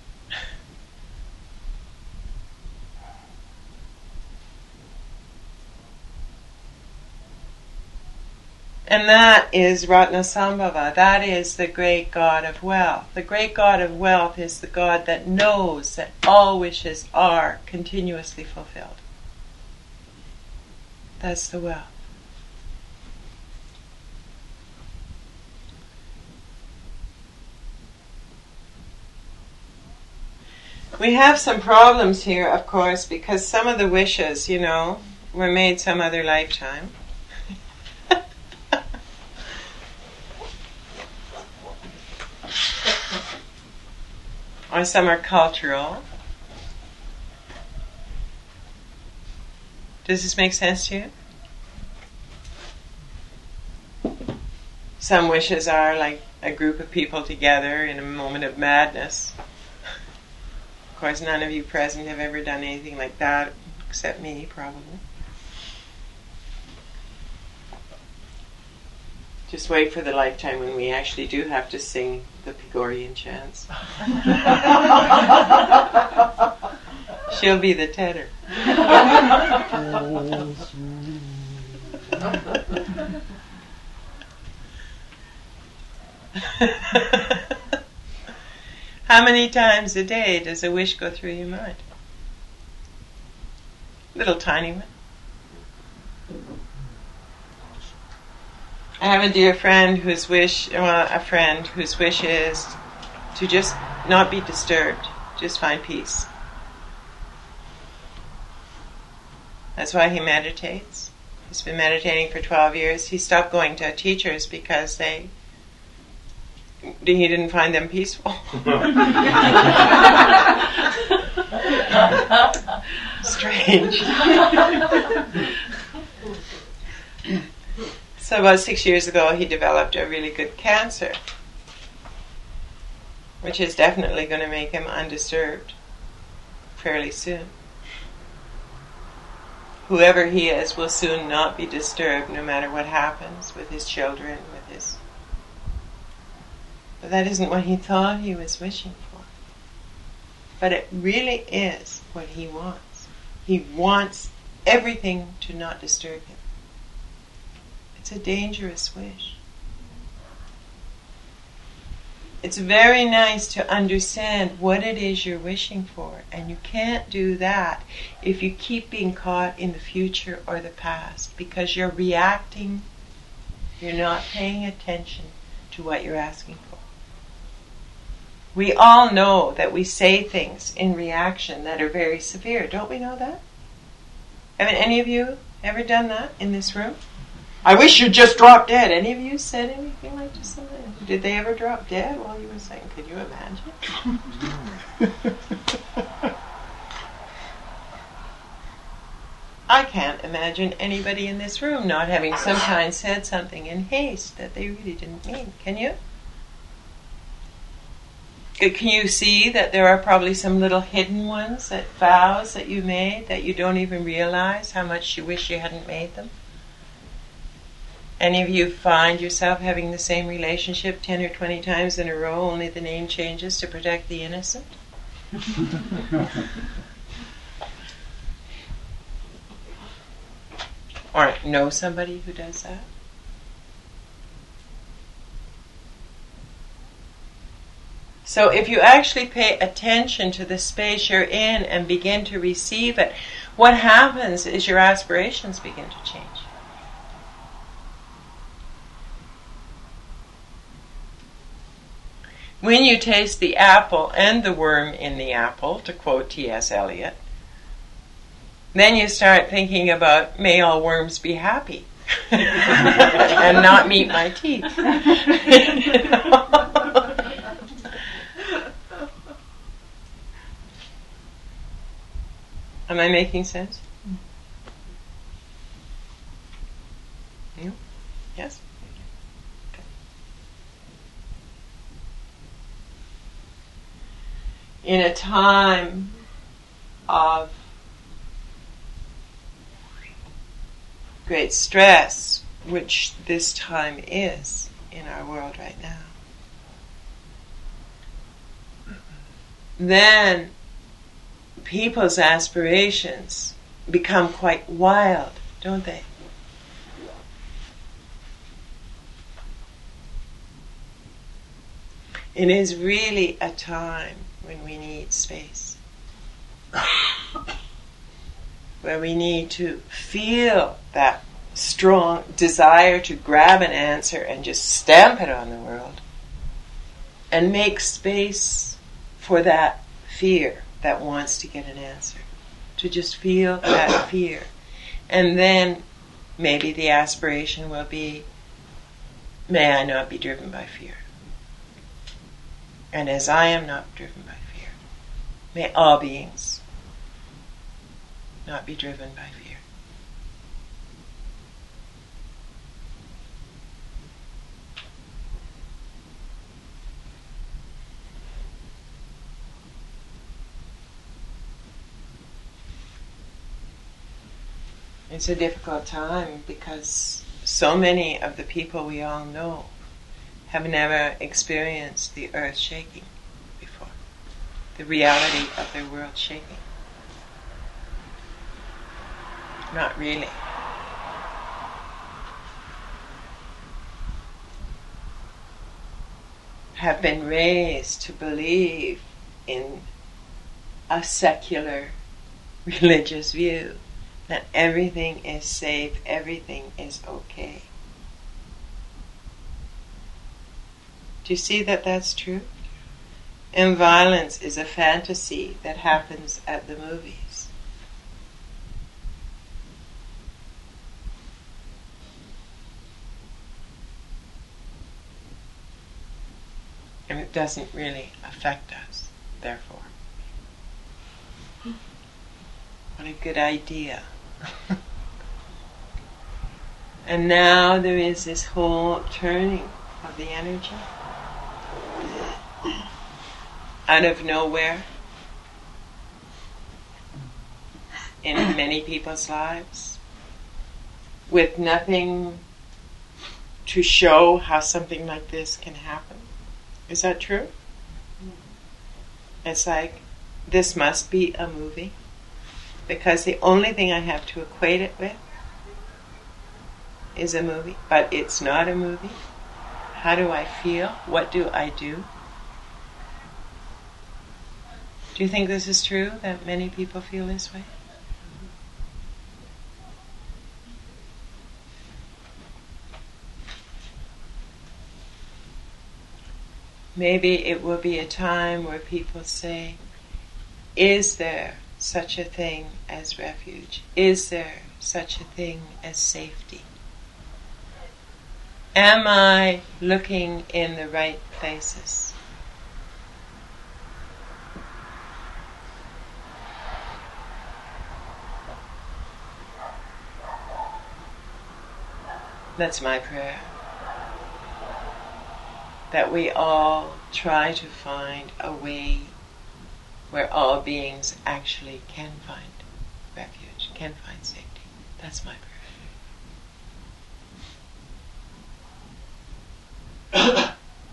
And that is Ratnasambhava. That is the great God of wealth. The great God of wealth is the God that knows that all wishes are continuously fulfilled. That's the wealth. We have some problems here, of course, because some of the wishes, were made some other lifetime. Or some are cultural. Does this make sense to you? Some wishes are like a group of people together in a moment of madness. Of course, none of you present have ever done anything like that, except me, probably. Just wait for the lifetime when we actually do have to sing the Pygorian chants. She'll be the tenor. How many times a day does a wish go through your mind? Little tiny one. I have a dear friend whose wish is to just not be disturbed, just find peace. That's why he meditates. He's been meditating for 12 years. He stopped going to teachers because he didn't find them peaceful. Strange. So about 6 years ago, he developed a really good cancer, which is definitely going to make him undisturbed fairly soon. Whoever he is will soon not be disturbed no matter what happens with his children, But that isn't what he thought he was wishing for. But it really is what he wants. He wants everything to not disturb him. It's a dangerous wish. It's very nice to understand what it is you're wishing for, and you can't do that if you keep being caught in the future or the past, because you're reacting, you're not paying attention to what you're asking for. We all know that we say things in reaction that are very severe. Don't we know that? Haven't any of you ever done that in this room? I wish you'd just drop dead. Any of you said anything like this? Did they ever drop dead while you were saying? Could you imagine? I can't imagine anybody in this room not having sometimes said something in haste that they really didn't mean. Can you? Can you see that there are probably some little hidden ones, vows that you made that you don't even realize how much you wish you hadn't made them? Any of you find yourself having the same relationship 10 or 20 times in a row, only the name changes to protect the innocent? Or know somebody who does that? So if you actually pay attention to the space you're in and begin to receive it, what happens is your aspirations begin to change. When you taste the apple and the worm in the apple, to quote T.S. Eliot, then you start thinking about, may all worms be happy and not meet my teeth. Am I making sense? No? Yes? Okay. In a time of great stress, which this time is in our world right now, then people's aspirations become quite wild, don't they? It is really a time when we need space, where we need to feel that strong desire to grab an answer and just stamp it on the world, and make space for that fear that wants to get an answer, to just feel that fear. And then maybe the aspiration will be, may I not be driven by fear. And as I am not driven by fear, may all beings not be driven by fear. It's a difficult time because so many of the people we all know have never experienced the earth shaking before, the reality of their world shaking. Not really. Have been raised to believe in a secular religious view that everything is safe, everything is okay. Do you see that that's true? And violence is a fantasy that happens at the movies. And it doesn't really affect us, therefore. What a good idea. And now there is this whole turning of the energy out of nowhere in many people's lives, with nothing to show how something like this can happen. Is that true? It's like, this must be a movie, because the only thing I have to equate it with is a movie. But it's not a movie. How do I feel? What do I do? Do you think this is true, that many people feel this way? Maybe it will be a time where people say, is there such a thing as refuge? Is there such a thing as safety? Am I looking in the right places? That's my prayer. That we all try to find a way where all beings actually can find refuge, can find safety. That's my prayer.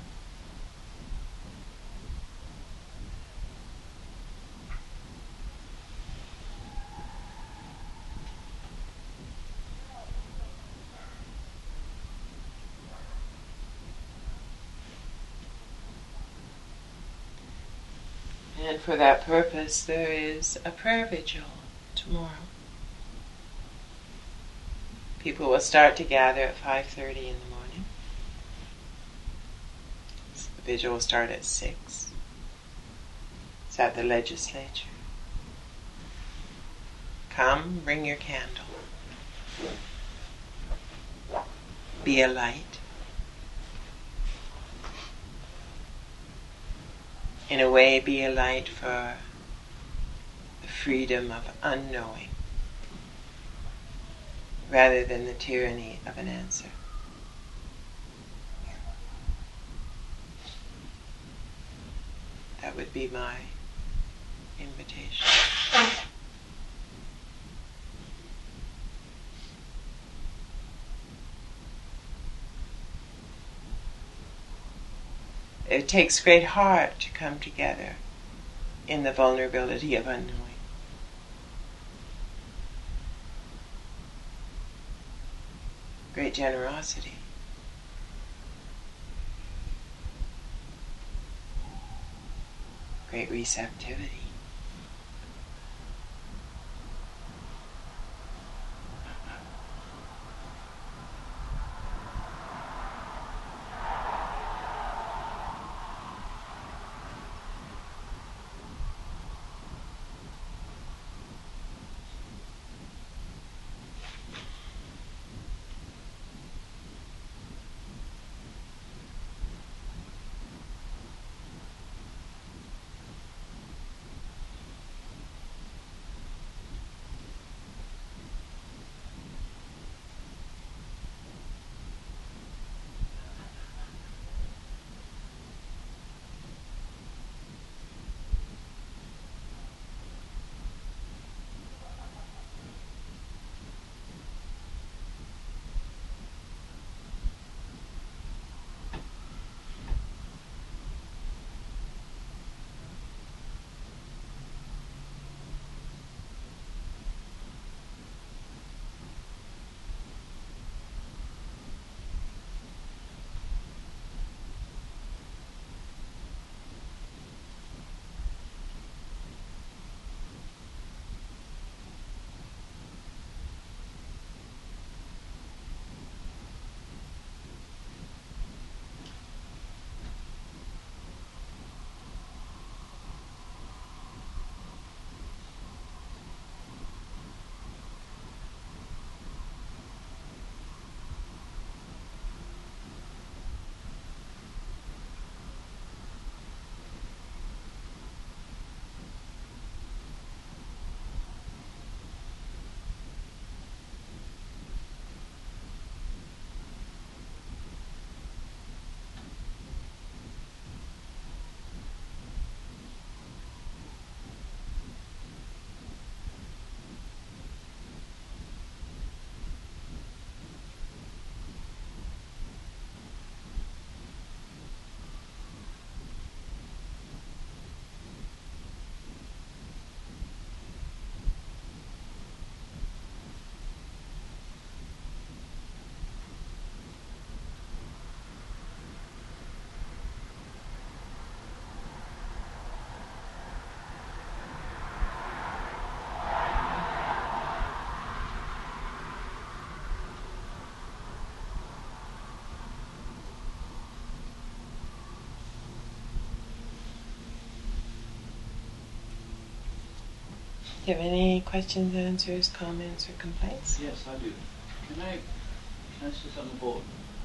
And for that purpose, there is a prayer vigil tomorrow. People will start to gather at 5:30 in the morning. So the vigil will start at 6. It's at the legislature. Come, bring your candle. Be a light. In a way, be a light for the freedom of unknowing, rather than the tyranny of an answer. That would be my invitation. It takes great heart to come together in the vulnerability of unknowing. Great generosity. Great receptivity. Do you have any questions, answers, comments, or complaints? Yes, I do. Can I say something about,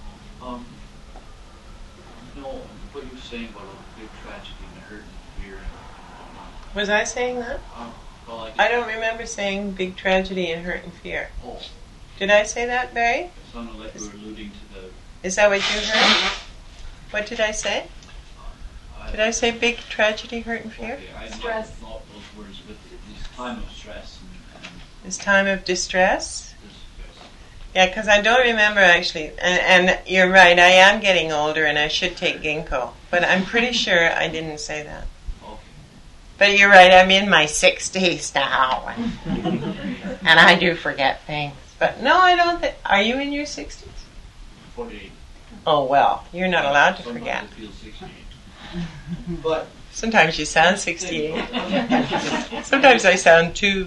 what you were saying about a big tragedy and hurt and fear and whatnot? Was I saying that? Well, I don't remember saying big tragedy and hurt and fear. Oh, Did I say that, Barry? it sounded like you were alluding to the... Is that what you heard? What did I say? Did I say big tragedy, hurt, and fear? Okay, I Stress. not those words, but this time of stress and This time of distress? distress. Yeah, because I don't remember actually. And you're right, I am getting older and I should take ginkgo. But I'm pretty sure I didn't say that. Okay. But you're right, I'm in my 60s now. And I do forget things. But no, I don't think... Are you in your 60s? 48. Oh, well, you're not allowed to Sometimes forget. I feel 68. But Sometimes you sound 68. Sometimes I sound 2.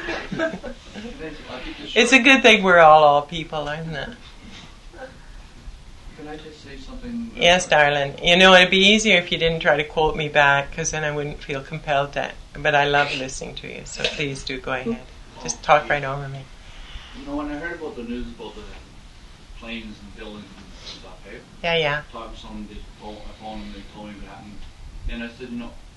It's a good thing we're all people, isn't it? Can I just say something? Yes, darling. You know, it'd be easier if you didn't try to quote me back, because then I wouldn't feel compelled to. But I love listening to you, so please do go ahead. Just talk right over me. You know, when I heard about the news about the planes and buildings and stuff, Yeah, yeah. talked to someone, I phoned them, they told me what happened. And I said,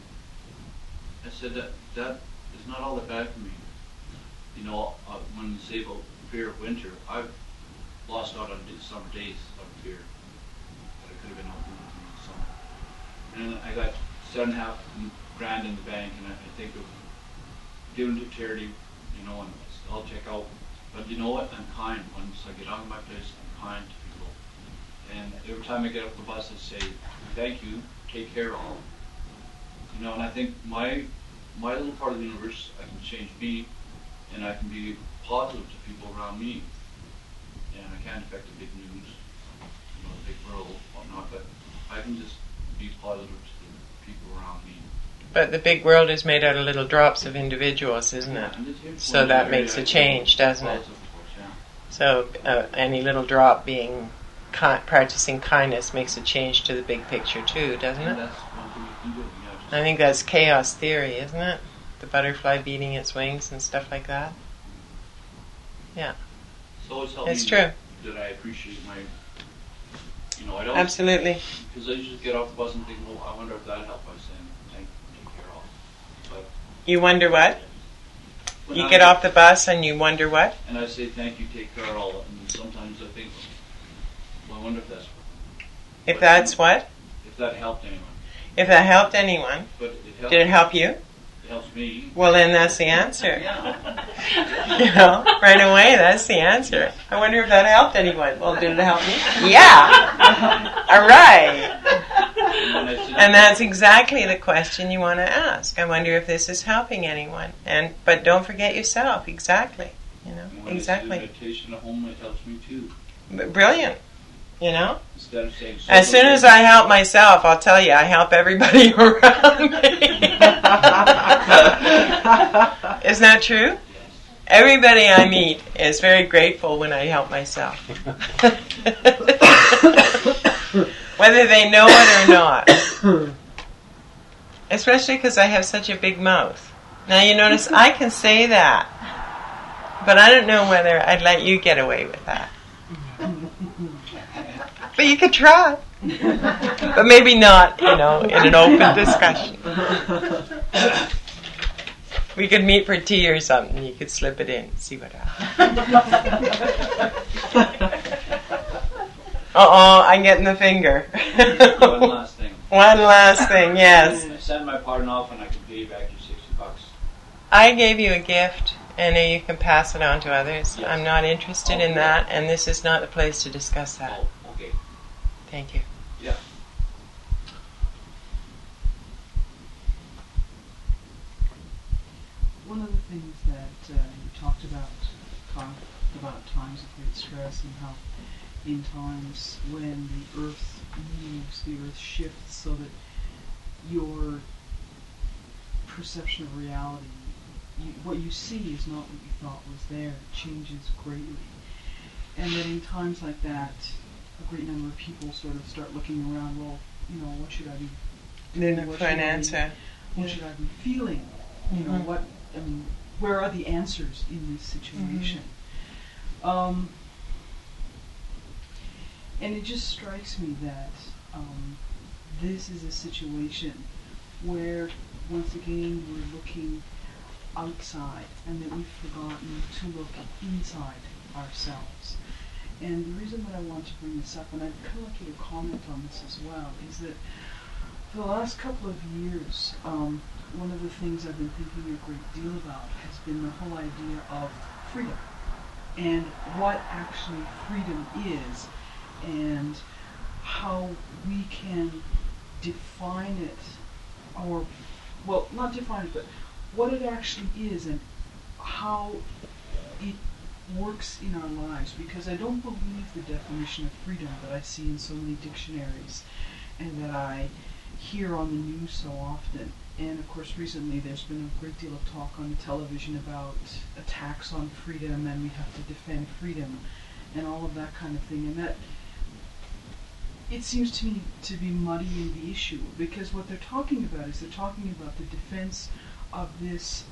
that is not all that bad for me. You know, when you say about fear of winter, I've lost out on summer days out of fear that I could have been out in the summer. And I got $7,500 in the bank, and I think of giving to charity, you know, and I'll check out. But you know what? I'm kind. Once I get out of my place, I'm kind to people. And every time I get off the bus, I say, thank you, take care all. You know, and I think my my little part of the universe, I can change me, and I can be positive to people around me. And I can't affect the big news, the big world, whatnot, but I can just be positive to the people around me. But the big world is made out of little drops of individuals, isn't it? So that makes a change, doesn't it? So any little drop being practicing kindness makes a change to the big picture too, doesn't it? That's one thing you can do. I think that's chaos theory, isn't it? The butterfly beating its wings and stuff like that. Yeah. So it's helped It's me true. that I appreciate my, I don't. Absolutely. Because I just get off the bus and think, well, I wonder if that helped by saying, take care of. But You wonder what? when You I- get off the bus and you wonder what? And I say, thank you, take care of all. And sometimes I think, well, I wonder if that's, If that's what? if that helped anyone. If that helped anyone, But it helps, did it help you? it helps me. Well, then that's the answer. Yeah. Right away, that's the answer. I wonder if that helped anyone. Well, did it help me? Yeah. All right. And then I said, And that's exactly the question you want to ask. I wonder if this is helping anyone. But don't forget yourself. Exactly. when I do Exactly. meditation at home, it helps me too. Brilliant. Instead of saying, As soon as I help myself, I'll tell you, I help everybody around me. Isn't that true? Yes. Everybody I meet is very grateful when I help myself. Whether they know it or not. Especially because I have such a big mouth. Now you notice I can say that. But I don't know whether I'd let you get away with that. But you could try. But maybe not, in an open discussion. We could meet for tea or something. You could slip it in, see what happens. I'm getting the finger. One last thing. One last thing, yes. I send my pardon off and I can pay you back your $60. I gave you a gift, and you can pass it on to others. Yes. I'm not interested in that, and this is not the place to discuss that. Oh, okay. Thank you. Yeah. One of the things that you talked about times of great stress and how in times when the earth moves, the earth shifts so that your perception of reality, what you see is not what you thought was there. It changes greatly. And that in times like that, a great number of people sort of start looking around, well, what should I be doing? Look What for should an I be- answer. What should I be feeling? Mhm. Where are the answers in this situation? And it just strikes me that this is a situation where, once again, we're looking outside and that we've forgotten to look inside ourselves. And the reason that I want to bring this up, and I'd kind of like you to comment on this as well, is that for the last couple of years, one of the things I've been thinking a great deal about has been the whole idea of freedom and what actually freedom is and how we can define it, or, well, not define it, but what it actually is and how it works in our lives. Because I don't believe the definition of freedom that I see in so many dictionaries and that I hear on the news so often. And of course recently there's been a great deal of talk on television about attacks on freedom and we have to defend freedom and all of that kind of thing. And that, it seems to me to be muddying the issue, because what they're talking about is they're talking about the defense of this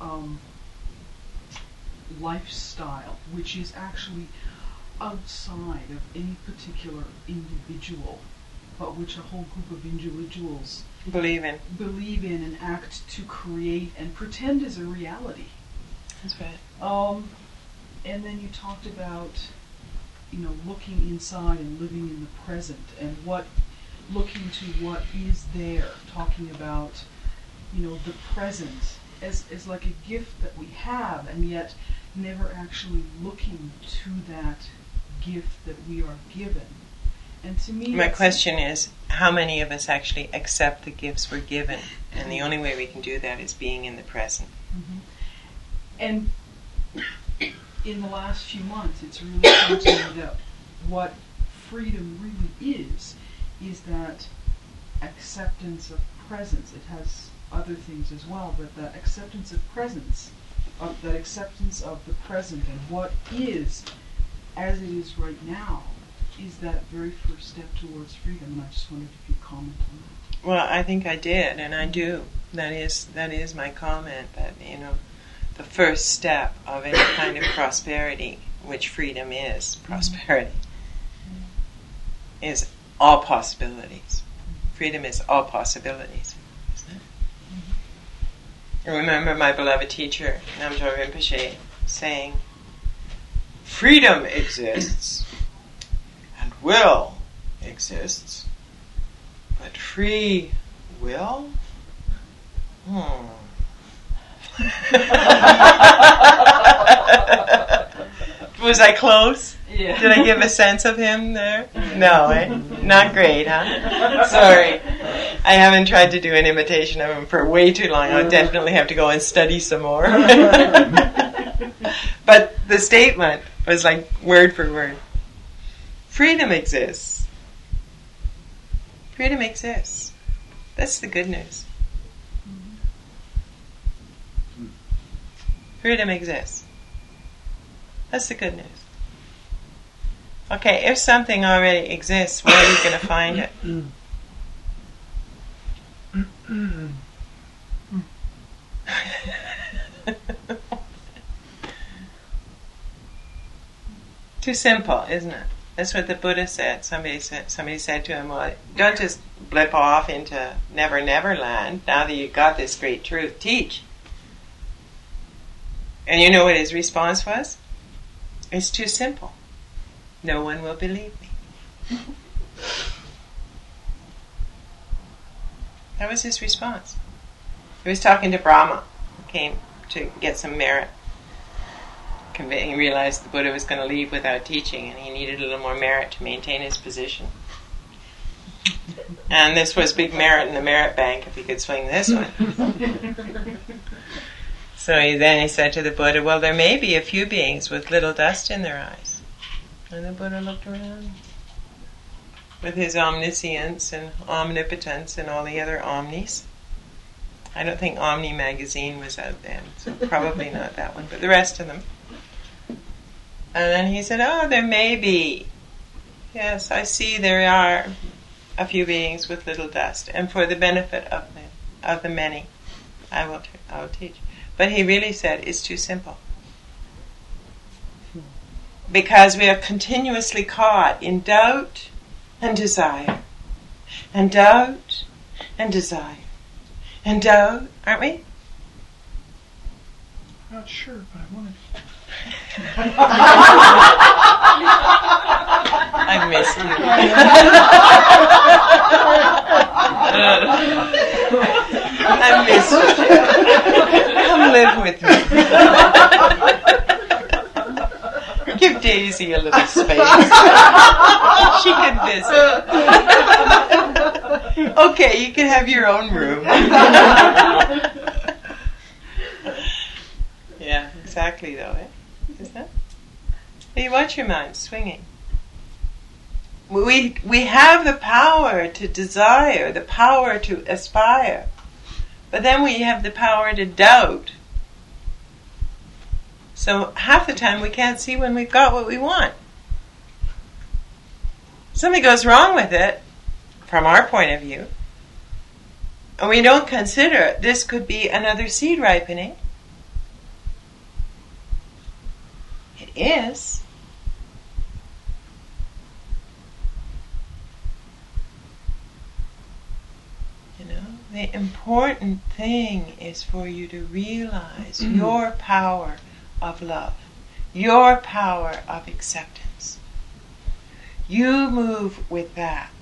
lifestyle, which is actually outside of any particular individual, but which a whole group of individuals Believe in. and act to create and pretend is a reality. That's right. And then you talked about, looking inside and living in the present and looking to what is there, talking about, the present as like a gift that we have, and yet never actually looking to that gift that we are given And to me, My question is, how many of us actually accept the gifts we're given? And the only way we can do that is being in the present. And in the last few months, it's really come to me that what freedom really is that acceptance of presence. It has other things as well, but that acceptance of presence, that acceptance of the present and what is as it is right now, is that very first step towards freedom. And I just wondered if you'd comment on that. Well, I think I did, and I do. That is my comment, that, the first step of any kind of prosperity, which freedom is, prosperity, is all possibilities. Freedom is all possibilities, isn't it? I remember my beloved teacher, Namgyal Rinpoche, saying, freedom exists, and will exists, but free will? Was I close? Yeah. Did I give a sense of him there? No, not great, huh? Sorry. I haven't tried to do an imitation of him for way too long. I'll definitely have to go and study some more. But the statement was like word for word. Freedom exists. Freedom exists. That's the good news. Freedom exists. That's the good news. Okay, if something already exists, where are you going to find it? Too simple, isn't it? That's what the Buddha said. Somebody said to him, well, don't just blip off into Never Never Land. Now that you've got this great truth, teach. And you know what his response was? It's too simple. No one will believe me. That was his response. He was talking to Brahma, who came to get some merit. He realized the Buddha was going to leave without teaching, and he needed a little more merit to maintain his position. And this was big merit in the merit bank if he could swing this one. So he said to the Buddha, well, there may be a few beings with little dust in their eyes. And the Buddha looked around with his omniscience and omnipotence and all the other omnis. I don't think Omni magazine was out then, so probably not that one, but the rest of them. And then he said, oh, there may be. Yes, I see there are a few beings with little dust, and for the benefit of the many, I will teach. But he really said it's too simple. Because we are continuously caught in doubt and desire. And doubt and desire. And doubt, aren't we? Not sure, but I wanted I missed you. I missed you. Come live with me. Give Daisy a little space. She can visit. Okay, you can have your own room. Yeah, exactly though, isn't it? You watch your mind swinging. We have the power to desire, the power to aspire, but then we have the power to doubt. So half the time we can't see when we've got what we want. Something goes wrong with it, from our point of view, and we don't consider this could be another seed ripening. It is. The important thing is for you to realize your power of love, your power of acceptance. You move with that.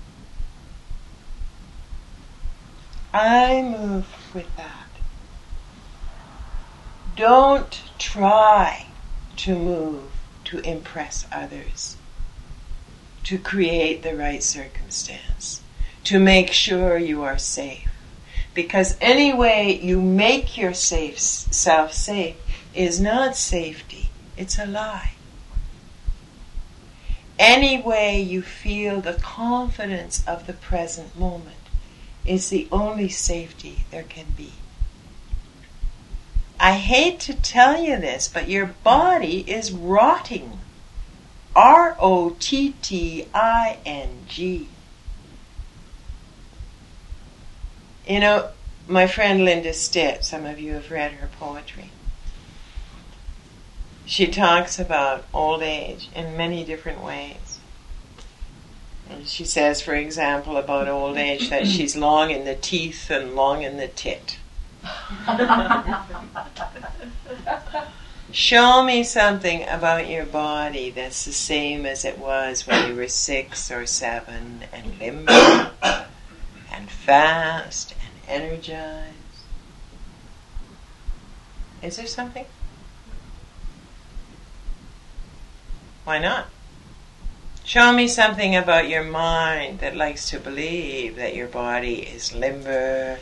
I move with that. Don't try to move to impress others. to create the right circumstance, to make sure you are safe. Because any way you make yourself safe is not safety, it's a lie. Any way you feel the confidence of the present moment is the only safety there can be. I hate to tell you this, but your body is rotting. R-O-T-T-I-N-G. You know, my friend Linda Stitt, some of you have read her poetry. She talks about old age in many different ways. And she says, for example, about old age that she's long in the teeth and long in the tit. Show me something about your body that's the same as it was when you were 6 or 7 and limber and fast and energized. Is there something? Why not? Show me something about your mind that likes to believe that your body is limber.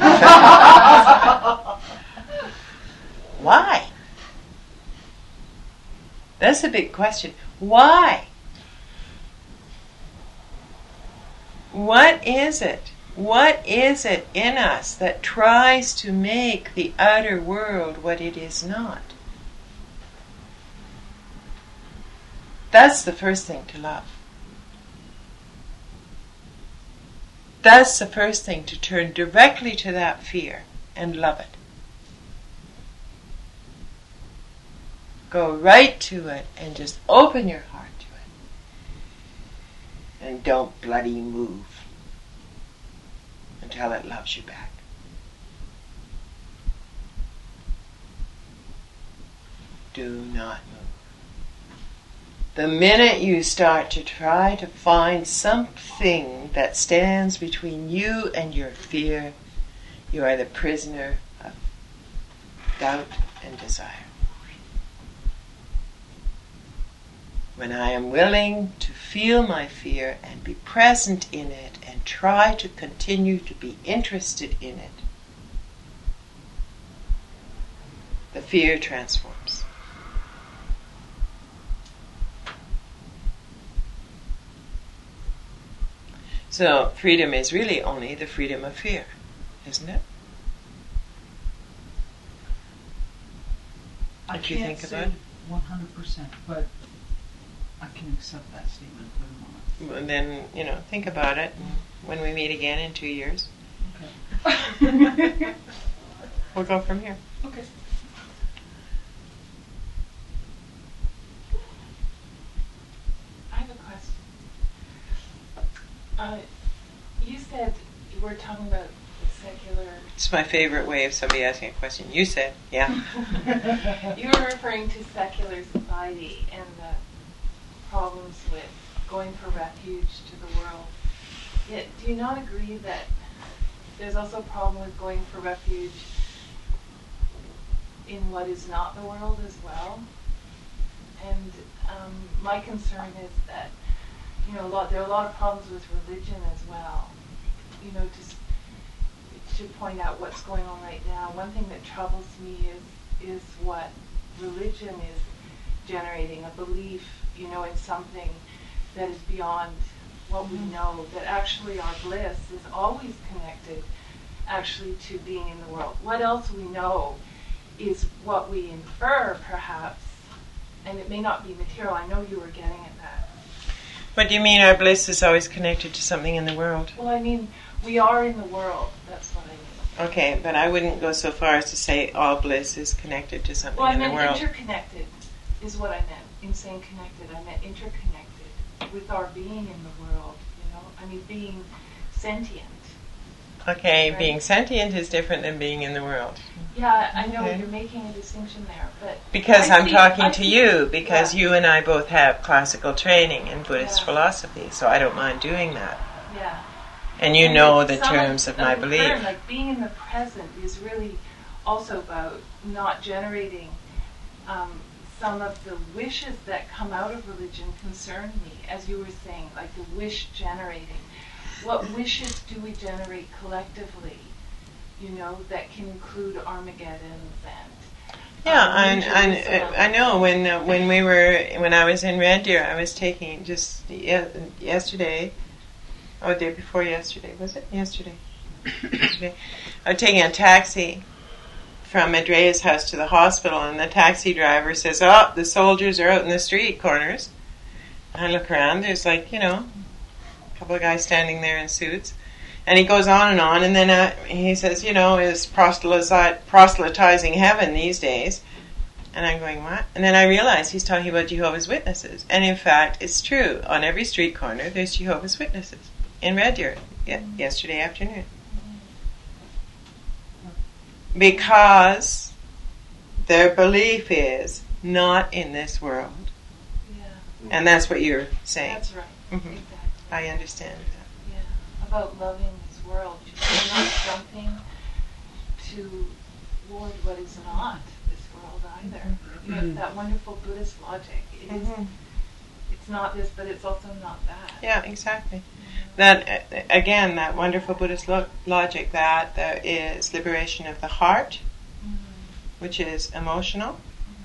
Why? That's a big question. Why? What is it? What is it in us that tries to make the outer world what it is not? That's the first thing to love. That's the first thing, to turn directly to that fear and love it. Go right to it and just open your heart to it. And don't bloody move until it loves you back. Do not move. The minute you start to try to find something that stands between you and your fear, you are the prisoner of doubt and desire. When I am willing to feel my fear and be present in it and try to continue to be interested in it, the fear transforms. So freedom is really only the freedom of fear, isn't it? I you can't think say about it? 100%, but I can accept that statement for the moment. And then, think about it. And when we meet again in 2 years, Okay. we'll go from here. Okay. I have a question. You said you were talking about secular. It's my favorite way of somebody asking a question. You said, yeah. You were referring to secular society and the problems with going for refuge to the world. Yet, do you not agree that there's also a problem with going for refuge in what is not the world as well? And my concern is that there are a lot of problems with religion as well. Just to point out what's going on right now, one thing that troubles me is what religion is generating, a belief, in something that is beyond what we know, that actually our bliss is always connected actually to being in the world. What else we know is what we infer, perhaps, and it may not be material. I know you were getting at that. What do you mean our bliss is always connected to something in the world? Well, I mean, we are in the world. That's what I mean. Okay, but I wouldn't go so far as to say all bliss is connected to something Well, I in the meant world. interconnected is what I meant. In saying connected, I meant interconnected with our being in the world, I mean, being sentient. Okay, Right. being sentient is different than being in the world. Yeah, I know Okay. you're making a distinction there, but Because I I'm see- talking I to see- you, because yeah. you and I both have classical training in Buddhist Yeah. philosophy, so I don't mind doing that. Yeah. And you And know like the some terms of my the belief. term, like being in the present is really also about not generating some of the wishes that come out of religion concern me, as you were saying, like the wish generating. What wishes do we generate collectively, you know, that can include Armageddons and I know when I was in Red Deer, I was taking just yesterday, the day before yesterday, was it yesterday? Yesterday, I was taking a taxi from Andrea's house to the hospital, and the taxi driver says, "Oh, the soldiers are out in the street corners." I look around, there's like, you know, a couple of guys standing there in suits. And he goes on, and then he says, you know, is proselytizing heaven these days. And I'm going, what? And then I realize he's talking about Jehovah's Witnesses. And in fact, it's true. On every street corner, there's Jehovah's Witnesses in Red Deer yesterday afternoon. Because their belief is not in this world. Yeah. And that's what you're saying. That's right. Mm-hmm. Exactly. I understand that. About loving this world. You're not jumping toward what is not this world either. You know, that wonderful Buddhist logic. It's not this, but it's also not that. Yeah, exactly. That again, that wonderful Buddhist logic that there is liberation of the heart, which is emotional,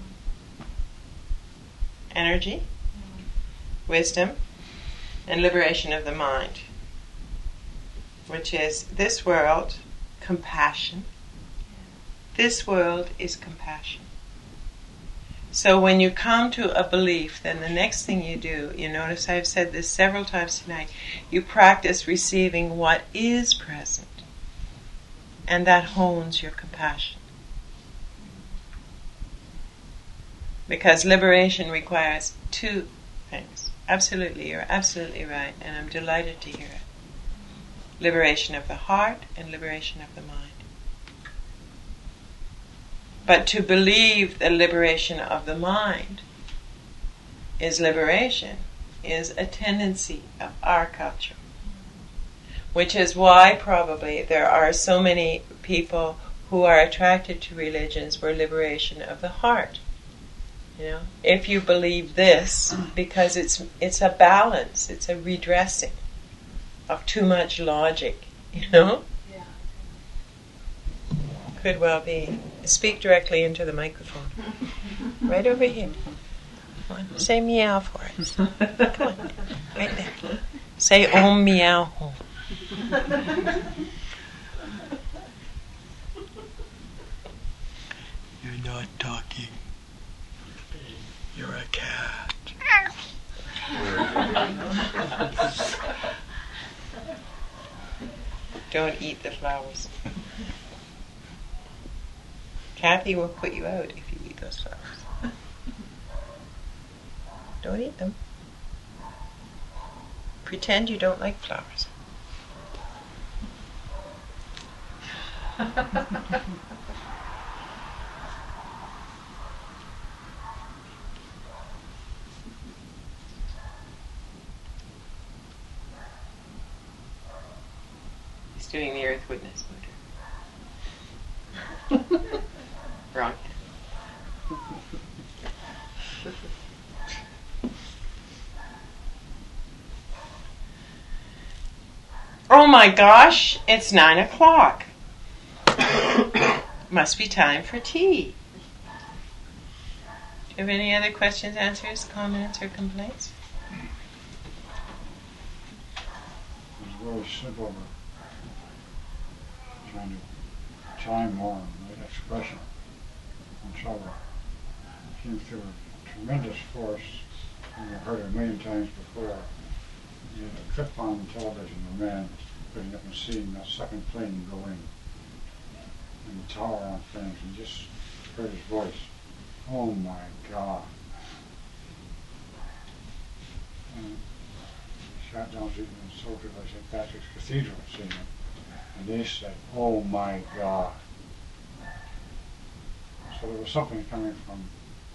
energy, wisdom, and liberation of the mind, which is this world, compassion. This world is compassion. So when you come to a belief, then the next thing you do, you notice I've said this several times tonight, you practice receiving what is present. And that hones your compassion. Because liberation requires two things. Absolutely, you're absolutely right, and I'm delighted to hear it. Liberation of the heart and liberation of the mind. But to believe the liberation of the mind is liberation is a tendency of our culture. Which is why probably there are so many people who are attracted to religions where liberation of the heart. You know, if you believe this, because it's a balance, it's a redressing of too much logic, you know? Yeah. Could well be. Speak directly into the microphone. Right over here. Come on. Say meow for us. Come on. Right there. Say om meow home. You're not talking. You're a cat. Don't eat the flowers. Kathy will put you out if you eat those flowers. Don't eat them. Pretend you don't like flowers. He's doing the Earth Witness motor. Wrong. Oh my gosh, it's 9 o'clock. Must be time for tea. Do you have any other questions, answers, comments, or complaints? It's very simple, but trying to time more on the expression. And so it came through a tremendous force, and I've heard it a million times before. You had a clip on television of a man putting up and seeing that second plane go in, and the tower on flames, and just heard his voice. Oh my God. And sat down to the soldiers by St. Patrick's Cathedral seeing it, and they said, oh my God. So there was something coming from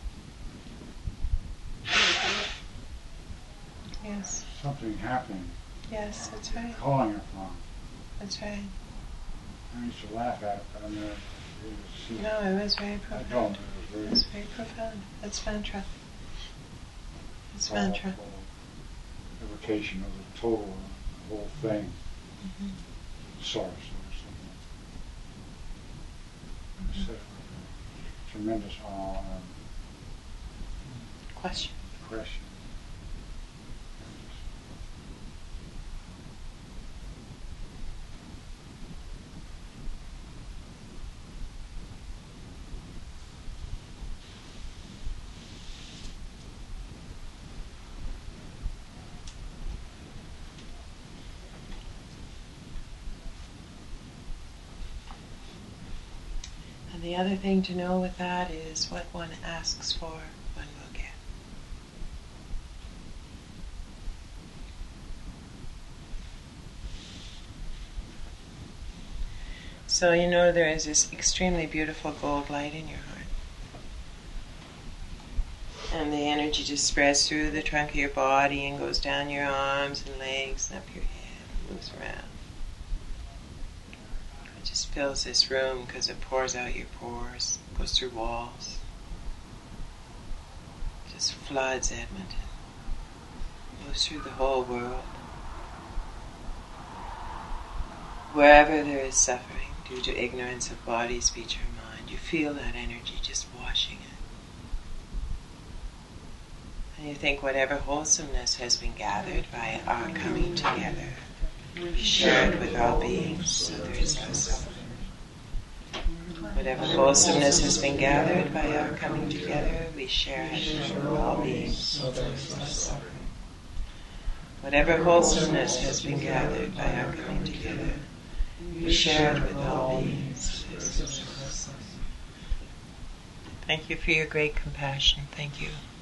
Yes. something happening, Yes, that's right. calling upon. That's right. I used to laugh at it, but I mean, No, it was very I profound. don't. It was very That's very profound. That's mantra. That's mantra. powerful evocation of the total, the whole thing, Mm-hmm. source or something. Said with a tremendous awe and Question. question. And the other thing to know with that is what one asks for, one will get. So you know there is this extremely beautiful gold light in your heart. And the energy just spreads through the trunk of your body and goes down your arms and legs and up your head and moves around. It just fills this room because it pours out your pores, goes through walls. Just floods Edmonton. Moves through the whole world. Wherever there is suffering due to ignorance of body, speech, or mind, you feel that energy just washing it. And you think whatever wholesomeness has been gathered by our coming together, be shared with all beings, so there is no suffering. Whatever wholesomeness has been gathered by our coming together, we share it with all beings, so there is no suffering. Whatever wholesomeness has been gathered by our coming together, we share it with all beings. So there is no suffering. Thank you for your great compassion. Thank you.